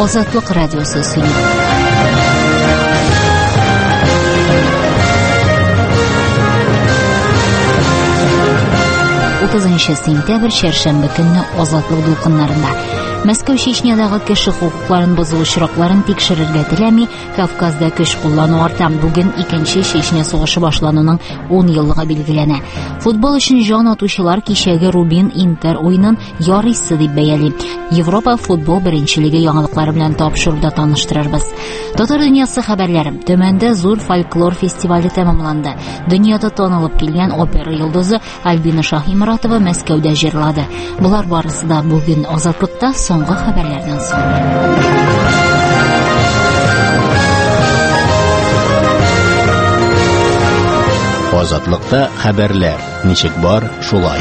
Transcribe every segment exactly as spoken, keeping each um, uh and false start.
Азатлык радиосы сөйли. утызынчы сентябрь шәршәмбе көнне Азатлык дулкыннарында Мәскәү Чечнядагы кеше хукукларын бозу очракларын тикшерергә теләми, Кавказда көч куллану арта. Бүген икенче Чечня сугышы башлануның ун еллыгы билгеләнә. Футбол өчен җан атучылар кичәге Рубин Интер уенын ярыйсы дип бәяли. Европа футбол беренчелеге яңалыклары белән тапшыруда таныштырырбыз. Татар дөньясы хәбәрләре. Төмәндә зур фольклор фестивале тәмамланды. Дөньяда танылып килгән опера йолдызы Альбина Шаһиморатова Мәскәүдә җырлады. Булар барысы да бүген Азатлыкта соңгы хәбәрләрдән соң. Азатлыкта хәбәрләр. Ничек бар, шулай.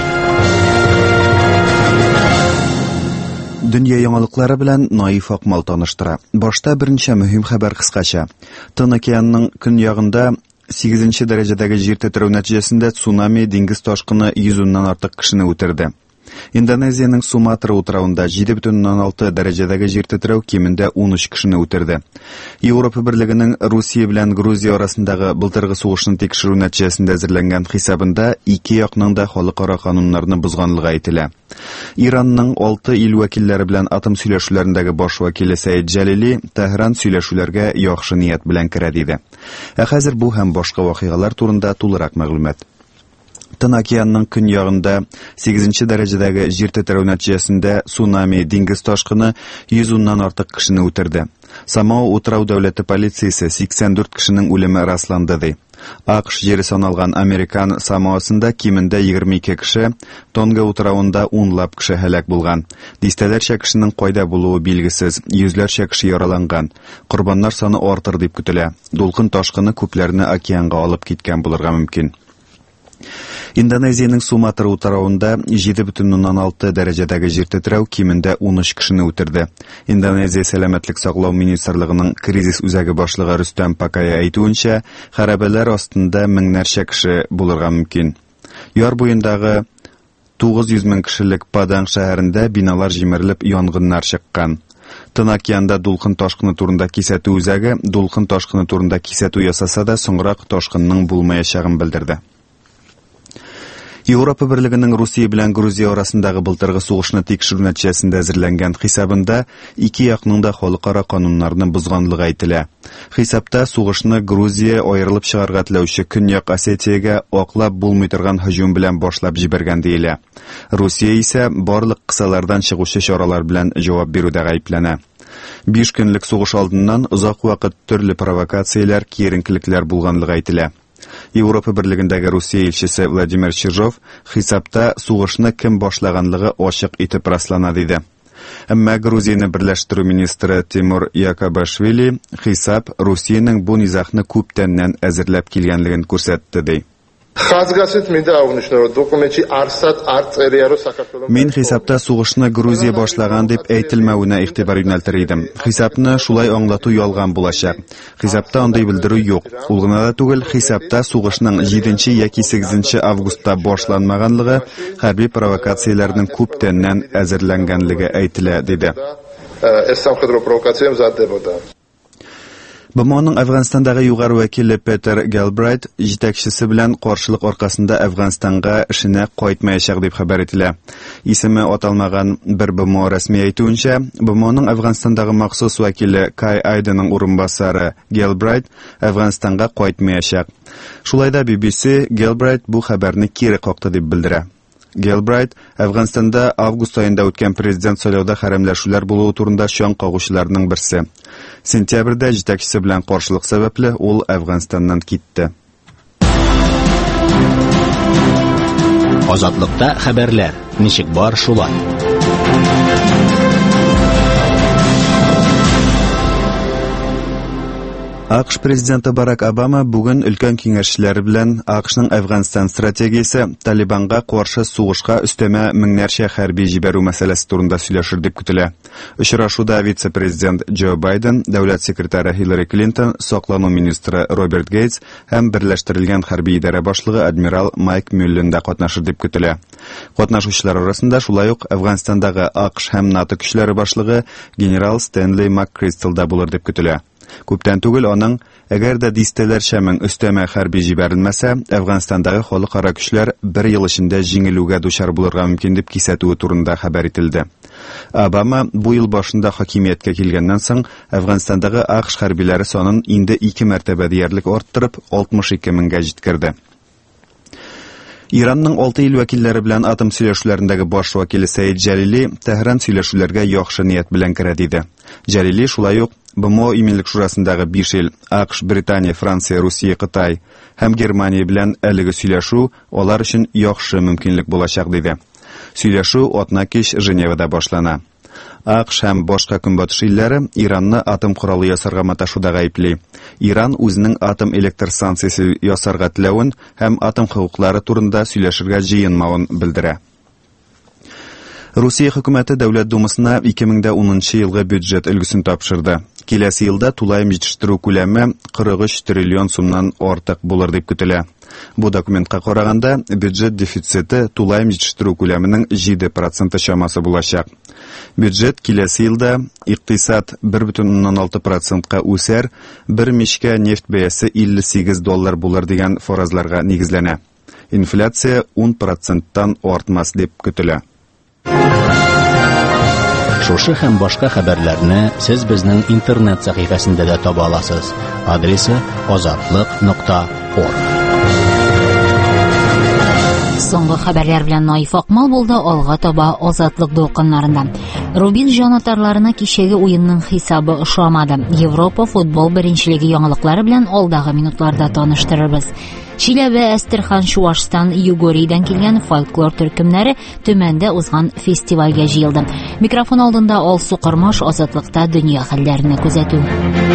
Дөнья яңалыклары белән Наиф Акмал таныштыра. Башта беренче мөһим хәбәр кыскача. Тын океанның көньягында сигезенче дәрәҗәдәге җир тетрәү нәтиҗәсендә цунами, диңгез ташкыны йөзеннән артык кешене үтерде. Индонезиянең Суматра утравында җиде бөтен уннан алты дәрәҗәдәге җир тетрәү кимендә ун өч кешене үтерде. Европа Берлегенең Русия белән Грузия арасындагы былтыргы сугышны тикшерү нәтиҗәсендә әзерләнгән хисабында ике якның да халыкара кануннарны бозганлыгы әйтелә. Иранның алты ил вәкилләре белән атом сөйләшүләрендәге баш вәкиле Сәид Җәлили Тәһран сөйләшүләргә яхшы ният белән керә диде. Ә хәзер бу һәм башка вакыйгалар турында тулырак мәгълүмат. Тын океанның көньягында сигезенче дәрәҗәдәге җир тетрәү нәтиҗәсендә цунами, диңгез ташкыны йөз уннан артык кешене үтерде. Самоа утрау дәүләте полициясе сиксән дүрт кешенең үлеме расланды ди. АКШ җире саналган Американ Самоасында кимендә егерме ике кеше, Тонга утрауында унлап кеше һәлак булган. Дистәләрчә кешенең кайда булуы билгесез, йөзләрчә кеше яраланган. Корбаннар саны артыр дип көтелә. Дулкын ташкыны күпләрне океанга алып киткән булырга мөмкин. Индонезиянең Суматра утравында җиде бөтен уннан алты дәрәҗәдәге җир тетрәү кимендә ун өч кешене үтерде. Индонезия сәламәтлек саклау министрлыгының кризис үзәге башлыгы Рөстәм Пакая әйтүенчә, хәрабәләр астында меңнәрчә кеше булырга мөмкин. Яр буендагы тугыз йөз мең кешелек Паданг шәһәрендә биналар җимерелеп, янгыннар чыккан. Тын океанда дулкын ташкыны турында кисәтү үзәге дулкын ташкыны турында кисәтү ясаса да соңрак ташкынның булмаячагын белдерде. Европа Берлегенең Русия белән Грузия арасындагы былтыргы сугышны тикшерү нәтиҗәсендә әзерләнгән хисабында ике якның да халыкара кануннарны бозганлыгы әйтелә. Хисапта сугышны Грузия аерылып чыгарга теләүче Көньяк Осетиягә аклап булмый торган һөҗүм белән башлап җибәргән диелә. Русия исә барлык кысалардан чыгучы чаралар белән җавап бирүдә гаепләнә. биш көнлек сугыш алдыннан озак вакыт төрле провокацияләр, киеренкелекләр булганлыгы әйтелә. Европа Берлегендәге Русия илчесе Владимир Чижов хисапта сугышны кем башлаганлыгы ачык итеп раслана диде. Әмма Грузияны берләштерү министры Тимур Якабашвили хисап Русиянең бу низахны күптәннән әзерләп килгәнлеген күрсәтте ди. Мин хисапта сугышны Грузия башлаган дип әйтелмәвенә игътибар юнәлтер идем. Хисапны шулай аңлату ялган булачак. Хисапта андый белдерү юк. Ул гына да түгел, хисапта сугышның җиденче яки сигезенче августта башланмаганлыгы, хәрби провокацияләрнең күптәннән әзерләнгәнлеге әйтелә диде. БМОның Әфганстандагы югары вәкиле Петер Гелбрайт җитәкчесе белән каршылык аркасында Әфганстанга эшенә кайтмаячак дип хәбәр ителә. Исеме аталмаган бер БМО рәсми әйтүенчә, БМОның Әфганстандагы махсус вәкиле Кай Айденның урынбасары Гелбрайт Әфганстанга кайтмаячак. Шулай да би би си Гелбрайт бу хәбәрне кире какты дип белдерә. Гелбрайт Әфганстанда август аенда үткән президент сайлауда хәрәмләшүләр булуы турында чаң кагучыларның берсе. Сентябрьдә җитәкчесе белән каршылык сәбәпле ул Әфганстаннан китте. Азатлыкта хәбәрләр. Ничек бар, шулай. АКШ президенты Барак Обама бүген өлкән киңәшчеләре белән АКШның Әфганстан стратегиясе, Талибанга каршы сугышка өстәмә меңнәрчә хәрби җибәрү мәсьәләсе турында сөйләшер дип көтелә. Очрашуда вице-президент Джо Байден, дәүләт секретаре Хиллари Клинтон, саклану министры Роберт Гейтс һәм Берләштерелгән хәрби идарә башлыгы адмирал Майк Мюллен дә катнашыр дип көтелә. Катнашучылар арасында шулай ук Әфганстандагы АКШ һәм НАТО көчләре башлыгы генерал Стэнли МакКристал да булыр дип көтелә. Күптән түгел аның, әгәр дә дистәләрчә мең өстәмә хәрби җибәрелмәсә, Әфганстандагы халыкара көчләр бер ел эчендә җиңелүгә дучар булырга мөмкин дип кисәтүе турында хәбәр ителде. Обама бу ел башында хакимияткә килгәннән соң Әфганстандагы АКШ хәрбиләре санын инде ике мәртәбә диярлек арттырып, алтмыш ике меңгә җиткерде. Иранның алты ил вәкилләре белән атом сөйләшүләрендәге баш вәкиле Саид Җәлили Тәһран сөйләшүләргә яхшы ният белән керә диде. Җәлили шулай ук БМО иминлек шурасындагы биш ил АКШ, Британия, Франция, Русия, Кытай һәм Германия белән әлеге сөйләшү алар өчен яхшы мөмкинлек булачак диде. Сөйләшү атна кич Женевада башлана. АКШ һәм башка көнбатыш илләре Иранны атом коралы ясарга маташуда гаепли. Иран үзенең атом электр станциясе ясарга теләвен һәм атом хокуклары турында сөйләшергә җыенмавын белдерә. Русия хөкүмәте Дәүләт Думасына ике мең унынчы елгы бюджет өлгесен тапшырды. Киләсе елда тулайым җитештерү күләме кырык өч триллион сумнан артык булыр дип көтелә. Бу документка караганда бюджет дефициты тулайым җитештерү күләменең җиде проценты чамасы булачак. Бюджет киләсе елда икътисад бер бөтен уннан алты процентка үсәр, бер мичкә нефть бәясе илле сигез доллар булыр дигән фаразларга нигезләнә. Инфляция ун проценттан артмас дип көтелә. Шушы һәм башка хәбәрләрне сез безнең интернет сәхифәсендә дә таба аласыз. Адресы азатлык нокта орг. Соңгы хәбәрләр белән Наиф Акмал булды, алга таба Азатлык дулкыннарында. Рубин җанатарларына кичәге уенның хисабы ошамады. Европа футбол беренчелеге яңалыклары белән алдагы минутларда таныштырырбыз. Чиләбе, Әстерхан, Чуашстан, Югорийдан килгән фольклор төркемнәре Төмәндә узган фестивальгә җыелды. Микрофон алдында Алсу Кырмаш, Азатлыкта дөнья хәлләренә күзәтү.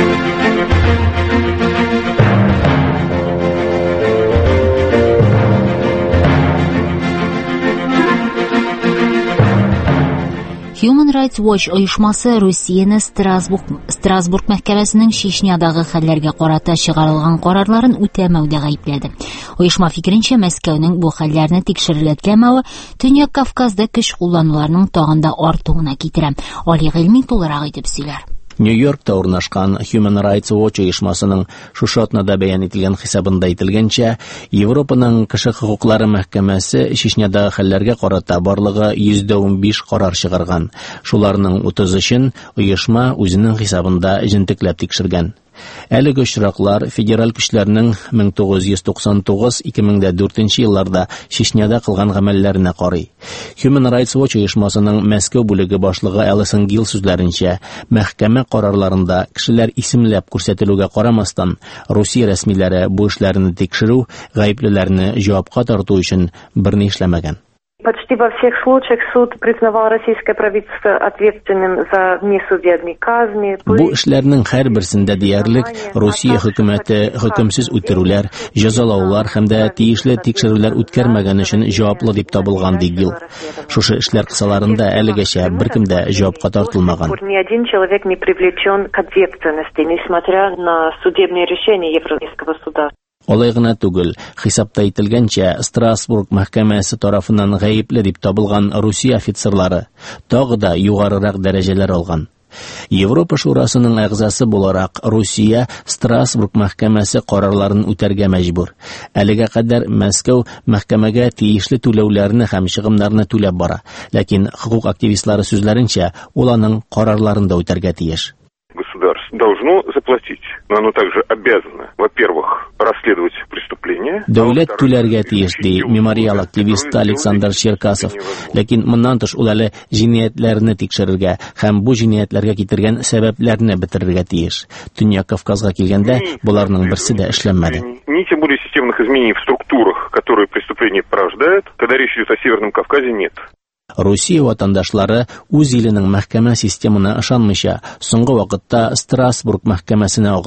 Human Rights Watch оешмасы Русияны Страсбург, Страсбург мәхкәмәсенең Чечнядагы хәлләргә карата чыгарылган карарларын үтәмәүдә гаепләде. Оешма фикеренчә, Мәскәүнең бу хәлләрне тикшерергә теләмәве Төньяк Кавказда көч куллануларның тагында артуына китерә. Али Гыйльми тулырак итеп сөйләр. Нью-Йоркта урнашкан Human Rights Watch оешмасының шушы атнада бәян ителгән хисабында әйтелгәнчә, Европаның кеше хокуклары мәхкәмәсе Чечнядагы хәлләргә карата барлыгы йөз ун биш карар чыгарган. Шуларның утыз өчен оешма үзенең хисабында җентекләп тикшергән. Әлеге очраклар федераль көчләрнең мең тугыз йөз туксан тугыз - ике мең дүртенче елларда Чечняда кылган гамәлләренә карый. Human Rights Watch оешмасының Мәскәү бүлеге башлыгы Алисон Гилл сүзләренчә, мәхкәмә карарларында кешеләр исемләп күрсәтелүгә карамастан, Русия рәсмиләре бу эшләрне тикшерү, гаеплеләрне җавапка тарту өчен берни эшләмәгән. Почти во всех случаях суд признавал российское правительство ответственным за несудебные казни. Бу эшләрнең һәрберсендә диярлек Русия хөкүмәте хөкемсез үтерүләр, җәзалаулар һәм дә тиешле тикшерүләр үткәрмәгән өчен җаваплы дип табылган дигел. Шушы эшләр кысаларында әлегәчә беркем дә җавапка тартылмаган. Ни один человек не привлечен к ответственности, несмотря на судебные решения Европейского суда. Олай гына түгел, хисапта әйтелгәнчә, Страсбург мәхкәмәсе тарафыннан гаепле дип табылган Русия офицерлары тагы да югарырак дәрәҗәләр алган. Европа шурасының әгъзасы буларак Русия Страсбург мәхкәмәсе карарларын үтәргә мәҗбүр. Әлегә кадәр Мәскәү мәхкәмәгә тиешле түләүләрне һәм чыгымнарны түләп бара, ләкин хукук активистлары сүзләренчә, ул аның карарларын да үтәргә тиеш. Государство должно заплатить, но оно также обязано, во-первых, расследовать преступления. Дәүләт түләргә тиеш ди мемориал активисты Александр Черкасов, ләкин моннан тыш ул әле җинаятләрне тикшерергә һәм бу җинаятләргә китергән сәбәпләрне бетерергә тиеш. Төньяк Кавказга килгәндә буларның берсе дә эшләнмәде. Ни тем более системных изменений в структурах, которые преступления порождают, когда речь идет о Северном Кавказе, нет. Русия ватандашлары үз иленең мәхкәмә системына ышанмыйча, соңгы вакытта Страсбург мәхкәмәсенә агыла.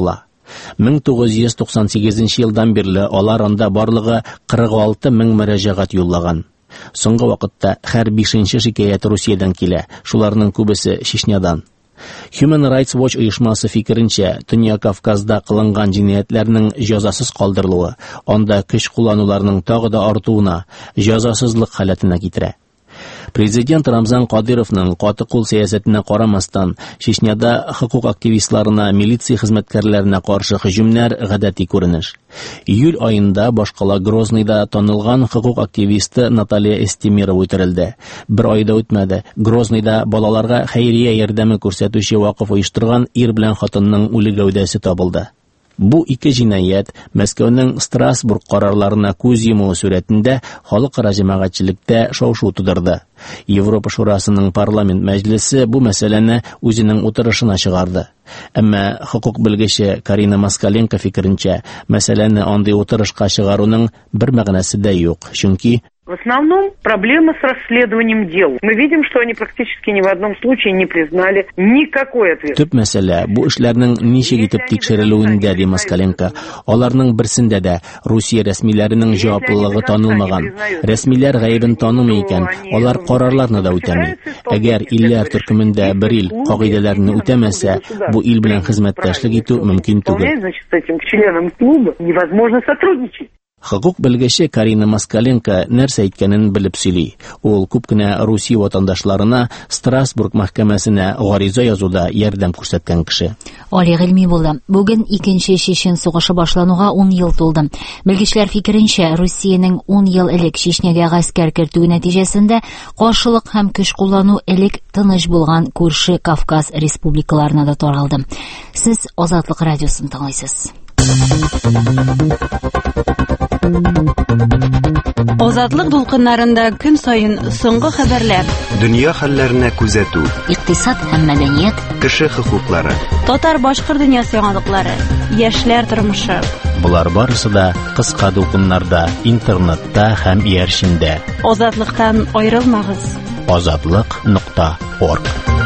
мең тугыз йөз туксан сигезенче елдан бирле алар анда барлыгы кырык алты мең мөрәҗәгать юллаган. Соңгы вакытта һәр бишенче шикаят Русиядән килә, шуларның күбесе Чечнядан. Human Rights Watch оешмасы фикеренчә, Төньяк Кавказда кылынган җинаятләрнең җәзасыз калдырылуы, анда көч куллануларның тагы да артуына, җәзасызлык халәтенә китерә. Президент Рамзан Кадыровның каты кул сәясәтенә карамастан, Чечняда хокук активистларына, милиция хезмәткәрләренә каршы һөҗүмнәр гадәти күренеш. Июль айында башкала Грозныйда танылган хокук активисты Наталья Эстемирова үтерелде. Бер айда үтмәде, Грозныйда балаларга хәйрия ярдәме күрсәтүче вакыф оештырган ир белән хатынның үле гәүдәсе табылды. Бу ике җинаять Мәскәүнең Страсбург карарларына күз йомуы сурәтендә халыкара җәмәгатьчелектә шау-шу тудырды. Европа шурасының парламент мәҗлесе бу мәсьәләне үзенең утырышына чыгарды. Әмма хокук белгече Карина Москаленко фикеренчә, мәсьәләне андый утырышка чыгаруның бер мәгънәсе дә юк, чөнки в основном проблема с расследованием дел. Мы видим, что они практически ни в одном случае не признали никакой ответственности. Төп мәсьәлә бу эшләрнең ничек итеп тикшерелүендә, ди Москаленко. Аларның берсендә дә Русия рәсмиләренең җаваплылыгы танылмаган. Рәсмиләр гаебен танымый икән, алар карарларны да үтәми. Әгәр илләр төркемендә бер ил кагыйдәләрне үтәмәсә, бу ил белән хезмәттәшлек итү мөмкин түгел. Значит, с этим членом клуба невозможно сотрудничать. Хокук белгече Карина Москаленко нәрсә әйткәнен белеп сөйли. Ул күп кенә Русия ватандашларына Страсбург мәхкәмәсенә гариза язуда ярдәм күрсәткән кеше. Али гыйльми булды. Бүген икенче Чечен сугышы башлануга ун ел тулды. Белгечләр фикеренчә, Русиянең ун ел элек Чечнягә гаскәр кертү нәтиҗәсендә каршылык һәм көч куллану элек тыныч булган күрше Кавказ республикаларына да таралды. Сез Азатлык радиосын тыңлыйсыз. Азатлык дулкыннарында көн сайын соңгы хәбәрләр, Дөнья хәлләренә күзәтү, Икътисад һәм мәдәният, кеше хокуклары, татар-башкыр дөньясы яңалыклары, яшьләр тормышы. Булар барысы да кыска дулкыннарда, интернетта һәм иярчендә. Азатлыктан аерылмагыз. азатлык нокта орг.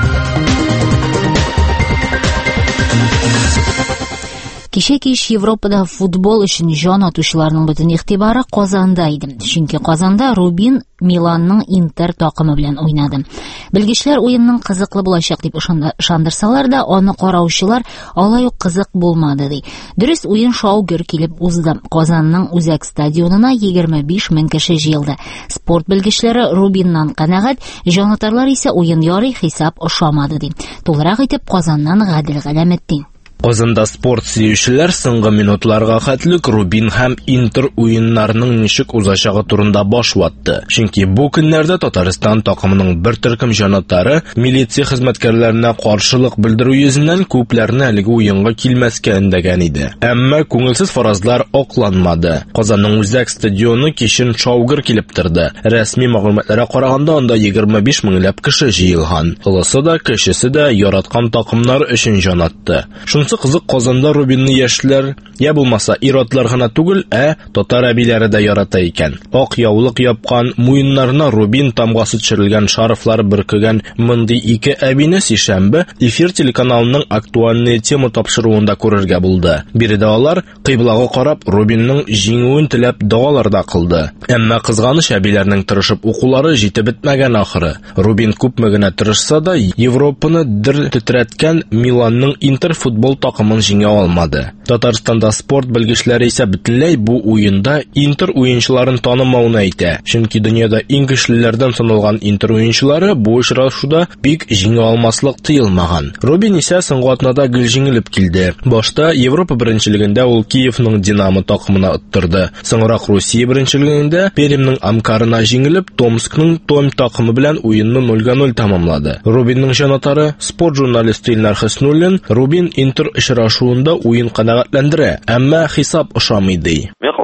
Кичә кич Европада футбол өчен җан атучыларның бөтен игътибары Казанда иде. Чөнки Казанда Рубин Миланның Интер такымы белән уйнады. Белгечләр уенның кызыклы булачак дип ышандырсалар да, аны караучылар алай ук кызык булмады ди. Дөрес, уен шау-гөр килеп узды. Казанның Үзәк стадионына егерме биш мең кеше җыелды. Спорт белгечләре Рубиннан канәгать, җанатарлар исә уен ярый хисап ошамады ди. Тулырак итеп Казаннан Гадел Галәметдин. Казанда спорт сөючеләр соңгы минутларга хәтлек Рубин һәм Интер уеннарының ничек узачагы турында баш ватты. Чөнки бу көннәрдә Татарстан такымының бер төркем җанатары милиция хезмәткәрләренә каршылык белдерү йөзеннән күпләрне әлеге уенга килмәскә эндәгән иде. Әмма күңелсез фаразлар акланмады. Казанның Үзәк стадионы кичен шаугыр килеп торды. Рәсми мәгълүматларга караганда, анда егерме биш меңләп кеше җыелган. Кылысы да, кешесе дә яраткан такымнар өчен җанатты. Шунсы кызык, Казанда Рубинны яшьләр, я булмаса ир-атлар гына түгел, ә татар әбиләре дә ярата икән. Ак яулык япкан, муеннарына Рубин тамгасы төшерелгән шарфлар бөркегән мондый ике әбине сишәмбе эфир телеканалының актуальные тема тапшыруында күрергә булды. Биредә алар кыйблага карап Рубинның җиңүен теләп дуалар да кылды. Әмма кызганыч, әбиләрнең тырышып укулары җитеп бетмәгән ахыры. Рубин күпме генә тырышса да, Европаны дер тетрәткән Миланның Интер футбол такымын җиңә алмады. Татарстанда спорт белгечләре исә бөтенләй бу уенда Интер уенчыларын танымауны әйтә. Чөнки дөньяда иң көчлеләрдән саналган Интер уенчылары бу очрашуда бик җиңә алмаслык тыелмаган. Рубин исә соңгы атнада гел җиңелеп килде. Башта Европа беренчелегендә ул Киевның Динамо такымына оттырды. Соңрак Русия беренчелегендә Пермьнең Амкарына җиңелеп, Томскның Том такымы белән уенны ноль ноль тамамлады. Рубинның җанатары, спорт журналисты Илнар Хәснуллин, Рубин Интер очрашуында уен канәгатьләндерә, әмма хисап ошамый ди. Мен калса белгечләр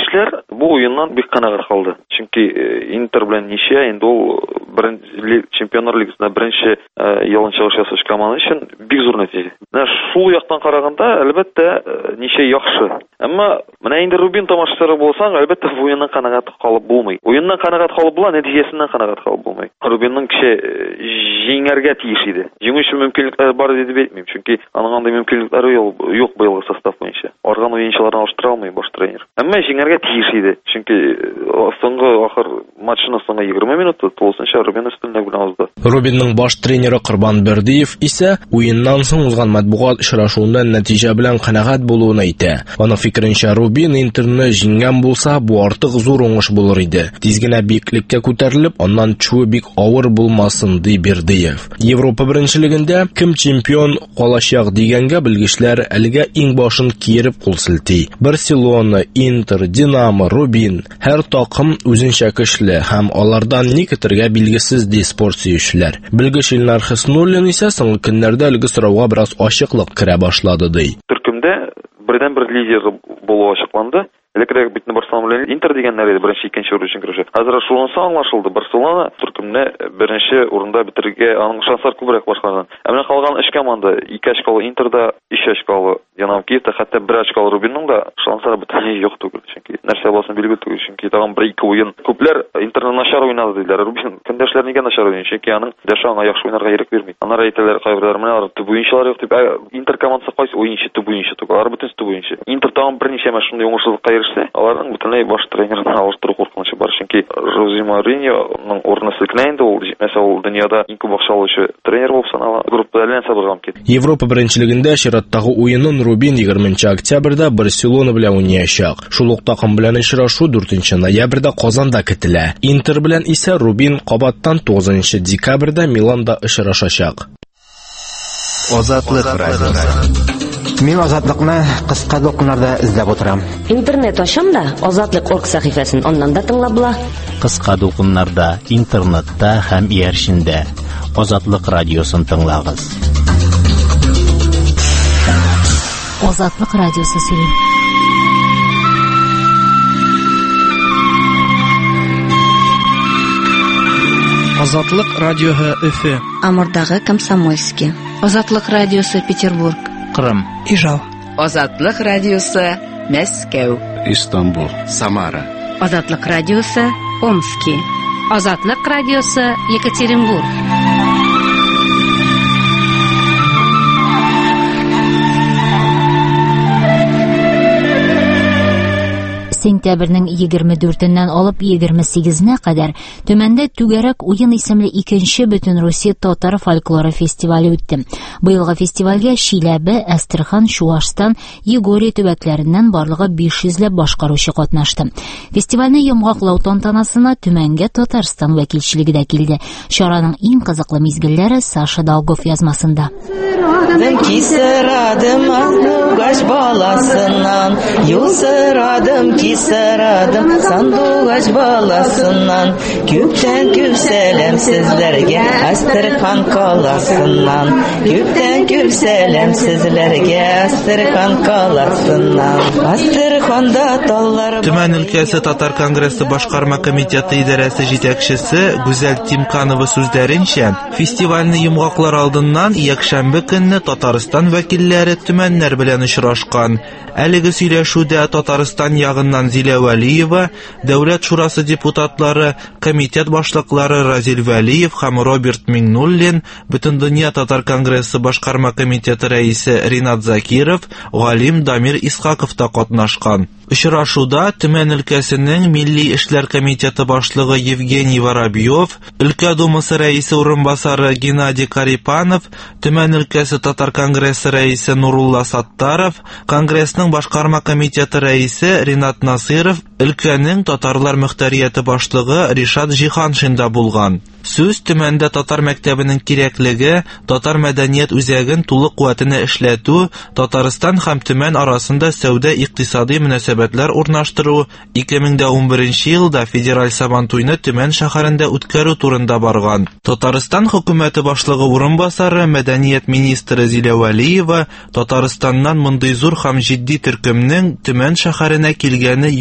Кишилер бу оюннан бик канагат калды. Чөнки Интер белән ничә инде ул беренче чемпионнар лигасында беренче ялын чыгыш ясаш команда өчен бик зур нәтиҗә. Менә шул яктан караганда, әлбәттә, ничә яхшы. Әмма менә инде Рубин тамашачылары булсаң, әлбәттә бу оюннан канагат калып булмый. Оюннан канагат калып була, нәтиҗәсеннән канагат калып булмый. Рубинның кеше җиңәргә тиеш иде. Җиңүче мөмкинлекләре бар дип әйтмим, чөнки аның андай мөмкинлекләре юк быелгы состав буенча. Арган уенчыларны алыштыра алмый баш тренер. Әмма җиңәргә тиеш иде, чөнки соңгы ахыр матчның соңгы егерме минутта тулысынча Рубин өстенлек белән узды. Рубинның баш тренеры Корбан Бердиев исә уеннан соң узган матбугат очрашуында нәтиҗә белән канагат булуын әйтә. Аның фикеренчә, Рубин Интерны җиңгән булса, бу артык зур уңыш булыр иде. Тиз генә биеклеккә күтәрелеп, аннан чуы бик авыр булмасын ди Бердиев. Европа беренчелегендә кем чемпион калачак дигәнгә белгечләр әлегә иң башын киереп кул селти. Барселона, Интер, Динамо, Рубин һәр такым үзенчә көчле һәм алардан ни көтәргә билгесез ди спорт сөючеләр. Белгеч Илнар Хиснуллин исә соңгы көннәрдә әлеге сорауга бераз ачыклык керә башлады ди. Төркемдә бердән-бер лидер булу ачыкланды. Электрик битне Барселона белән Интер дигәннәр иде беренче, икенче урын өчен көрәшә. Хәзер шунысы аңлашылды. Барселона төркемне беренче урында битергә аның шанслары күбрәк башлаган. Ә менә калган өч команда, ике очкалы Интерда, өч очкалы Динамо Киевта, хәтта бер очкалы Рубинның да шанслары бөтенләй юк түгел. Чөнки нәрсә булсын билгеле түгел. Чөнки тагын бер-ике уен күпләр Интерны начар уйнады диләр. Рубин көндәшләр нигә начар уйный? Чөнки аның дәшә аңа яхшы уйнарга ирек бирми. Аннары әйтәләр кайберләр менә төп уенчылар юк дип. Интер командасы кайсы уенчы төп уенчы түгел. Алар бөтен төп уенчы. Интер тагын берничә мәчтә уңышсызлыкка ирешсә, аларның бөтенләй баш тренерны алыштыру куркынычы бар. Чөнки Жозе Мourinhoның урыны селкенә ул, мәсәлән, ул дөньяда иң күп акча алучы тренер булып санала. Группада белән сабырган кит. Европа беренчелегендә чираттагы уенын Рубин егерменче октябрьдә Барселона белән уйнаячак. Шул ук такым белән очрашу дүртенче ноябрьдә Казанда көтелә. Интер белән исә Рубин кабаттан тугызынчы декабрьдә Миланда очрашачак. Азатлык радиосы. Мин азатлыкны кыска докумнарда эзләп утырам. Интернет ачам да Азатлык точка орг сәхифәсен аннан да тыңлап була. Кыска докумнарда, интернетта һәм иярчендә Азатлык радиосын тыңлагыз. Азатлык радиосы сөйли. Азатлык радиоһы Өфе. Амурдагы Комсомольский. Азатлык радиосы Петербург. Кырым. Ижау. Азатлык радиосы Мәскәү. Истанбул. Самара. Азатлык радиосы Омский. Азатлык радиосы Екатеринбург. Сентябрьнең егерме дүртеннән алып егерме сигезенә кадәр Төмәндә Түгәрәк уен исемле икенче бөтен Русия татар фольклоры фестивале үтте. Быелгы фестивальгә Шиләбе, Әстерхан, Чуашстан, Егория төбәкләреннән барлыгы биш йөзләп башкаручы катнашты. Фестивальне йомгаклау тантанасына Төмәнгә Татарстан вәкилчелеге дә килде. Чараның иң кызыклы мизгелләре Саша Долгов язмасында. Кисерадым андугач баласынан, юсырадым кисерадым сандугач баласынан, күптән күп сәлам сезләргә Әстерхан каласыннан, күптән күп сәлам сезләргә Әстерхан каласыннан. Әстерханда таллар. Төмән өлкәсе Татар конгрессы башкарма комитеты идарәсе җитәкчесе Гүзәл Тимканова сүзләренчә, фестивальне йомгаклар алдыннан якшәмбе көнне Татарстан вәкилләре төмәннәр белән очрашкан. Әлеге сөйләшүдә Татарстан ягыннан Зилә Вәлиева, Дәүләт шурасы депутатлары, комитет башлыклары Разил Вәлиев һәм Роберт Миңнуллин, Бөтендөнья Татар конгрессы башкарма комитеты рәисе Ринат Закиров, Галим Дамир Исхаков та катнашкан. Очрашуда Төмән өлкәсенең Милли эшләр комитеты башлыгы Евгений Воробьев, өлкә думасы рәисе урынбасары Геннадий Карипанов, Төмән өлкәсе Татар конгрессы рәисе Нурулла Саттаров, конгрессның башкарма комитеты рәисе Ринат Насиров, өлкәнең татарлар мөхтәрияте башлыгы Ришат Җиһаншин да булган. Сүз Төмәндә татар мәктәбенең кирәклеге, татар мәдәният үзәген тулы куәтенә эшләтү, Татарстан һәм Төмән арасында сәүдә-икътисади мөнәсәбәтләр урнаштыру, ике мең унберенче елда федераль Сабантуйны Төмән шәһәрендә үткәрү турында барган. Татарстан хөкүмәте башлыгы урынбасары, мәдәният министры Зилә Вәлиева Татарстаннан мондый зур һәм җитди төркемнең Төмән шәһәренә килгәне юк әле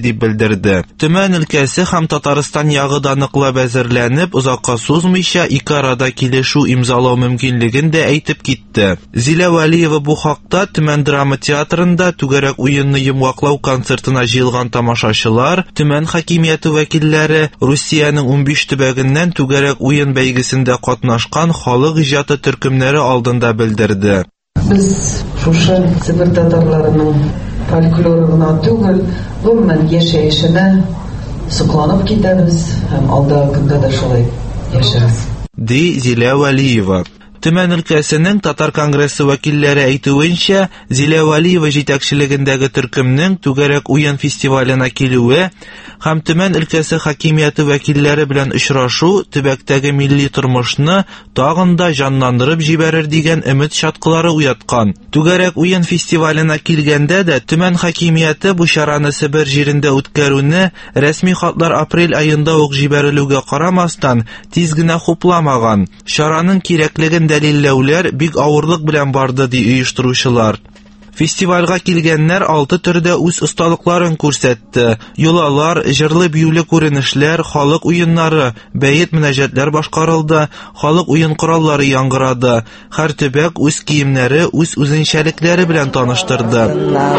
дип белдерде. Төмән өлкәсе һәм Татарстан ягы да ныклап әзерләнеп, озакка сузмыйча ике арада килешү имзалау мөмкинлеген дә әйтеп китте. Зилә Вәлиева бу хакта Төмән драма театрында түгәрәк уенны йомгаклау концертына җыелган тамашачылар, Төмән хакимияте вәкилләре, Русиянең унбиш төбәгеннән түгәрәк уен бәйгесендә катнашкан халык иҗаты төркемнәре алдында белдерде. Без шушы Себер татарларының фольклорына түгел, гомумән яшәешенә сокланып китәбез һәм алдагы көндә дә шулай яшәрбез. Ди Зилә Вәлиева. Төмән өлкәсенең Татар конгрессы вәкилләре әйтүенчә, Зилә Вәлиева җитәкчелегендәге төркемнең түгәрәк уен фестиваленә килүе һәм Төмән өлкәсе хакимияте вәкилләре белән очрашу төбәктәге милли тормышны тагын да җанландырып җибәрер дигән өмет чаткылары уяткан. Түгәрәк уен фестиваленә килгәндә дә Төмән хакимияте бу чараны Себер җирендә үткәрүне рәсми хатлар апрель аенда ук җибәрелүгә карамастан тиз генә хупламаган. Чараның кирәклеген дәлилләүләр бик авырлык белән барды ди оештыручылар. Фестивальгә килгәннәр алты төрдә үз осталыкларын күрсәтте. Юлалар, җырлы-биюле күренешләр, халык уеннары, бәет мөнәҗәтләр башкарылды, халык уен кораллары яңгырады. Һәр төбәк үз киемнәре, үз үзенчәлекләре белән таныштырды.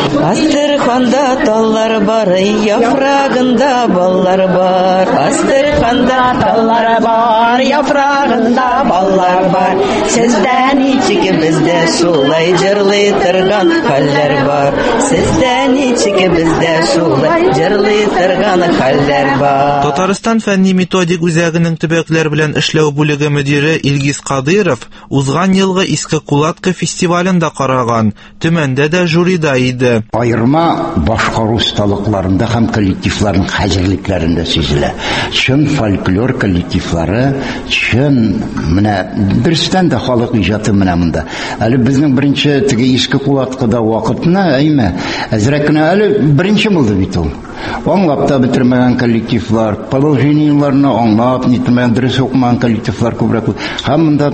Астырханда таллар бар, яфрагында баллар бар. Астырханда таллар бар, яфрагында баллар бар. Сездән ничек бездә шулай җырлый торган хәлләр бар. Сездән ничек бездә шулай җырлый торган хәлләр бар. Татарстан фәнни-методик үзәгенең төбәкләр белән эшләү бүлеге мөдире Илгиз Кадыров узган елгы Иске Кулатка фестивалендә караган. Төмәндә дә жюрида иде. Айырма башкару осталыкларында һәм коллективларның хәзерлекләрендә сизелә. Чын фольклор коллективлары, чын менә дөрестән дә халык иҗаты менә монда. Әле безнең беренче теге Иске Кулаткада вакытны әйме, әзрәк кенә әле беренче булды бит ул. Аңлап та бетермәгән коллективлар, положениеларны аңлап, нитмәгән дөрес укымаган коллективлар күбрәк. Һәм монда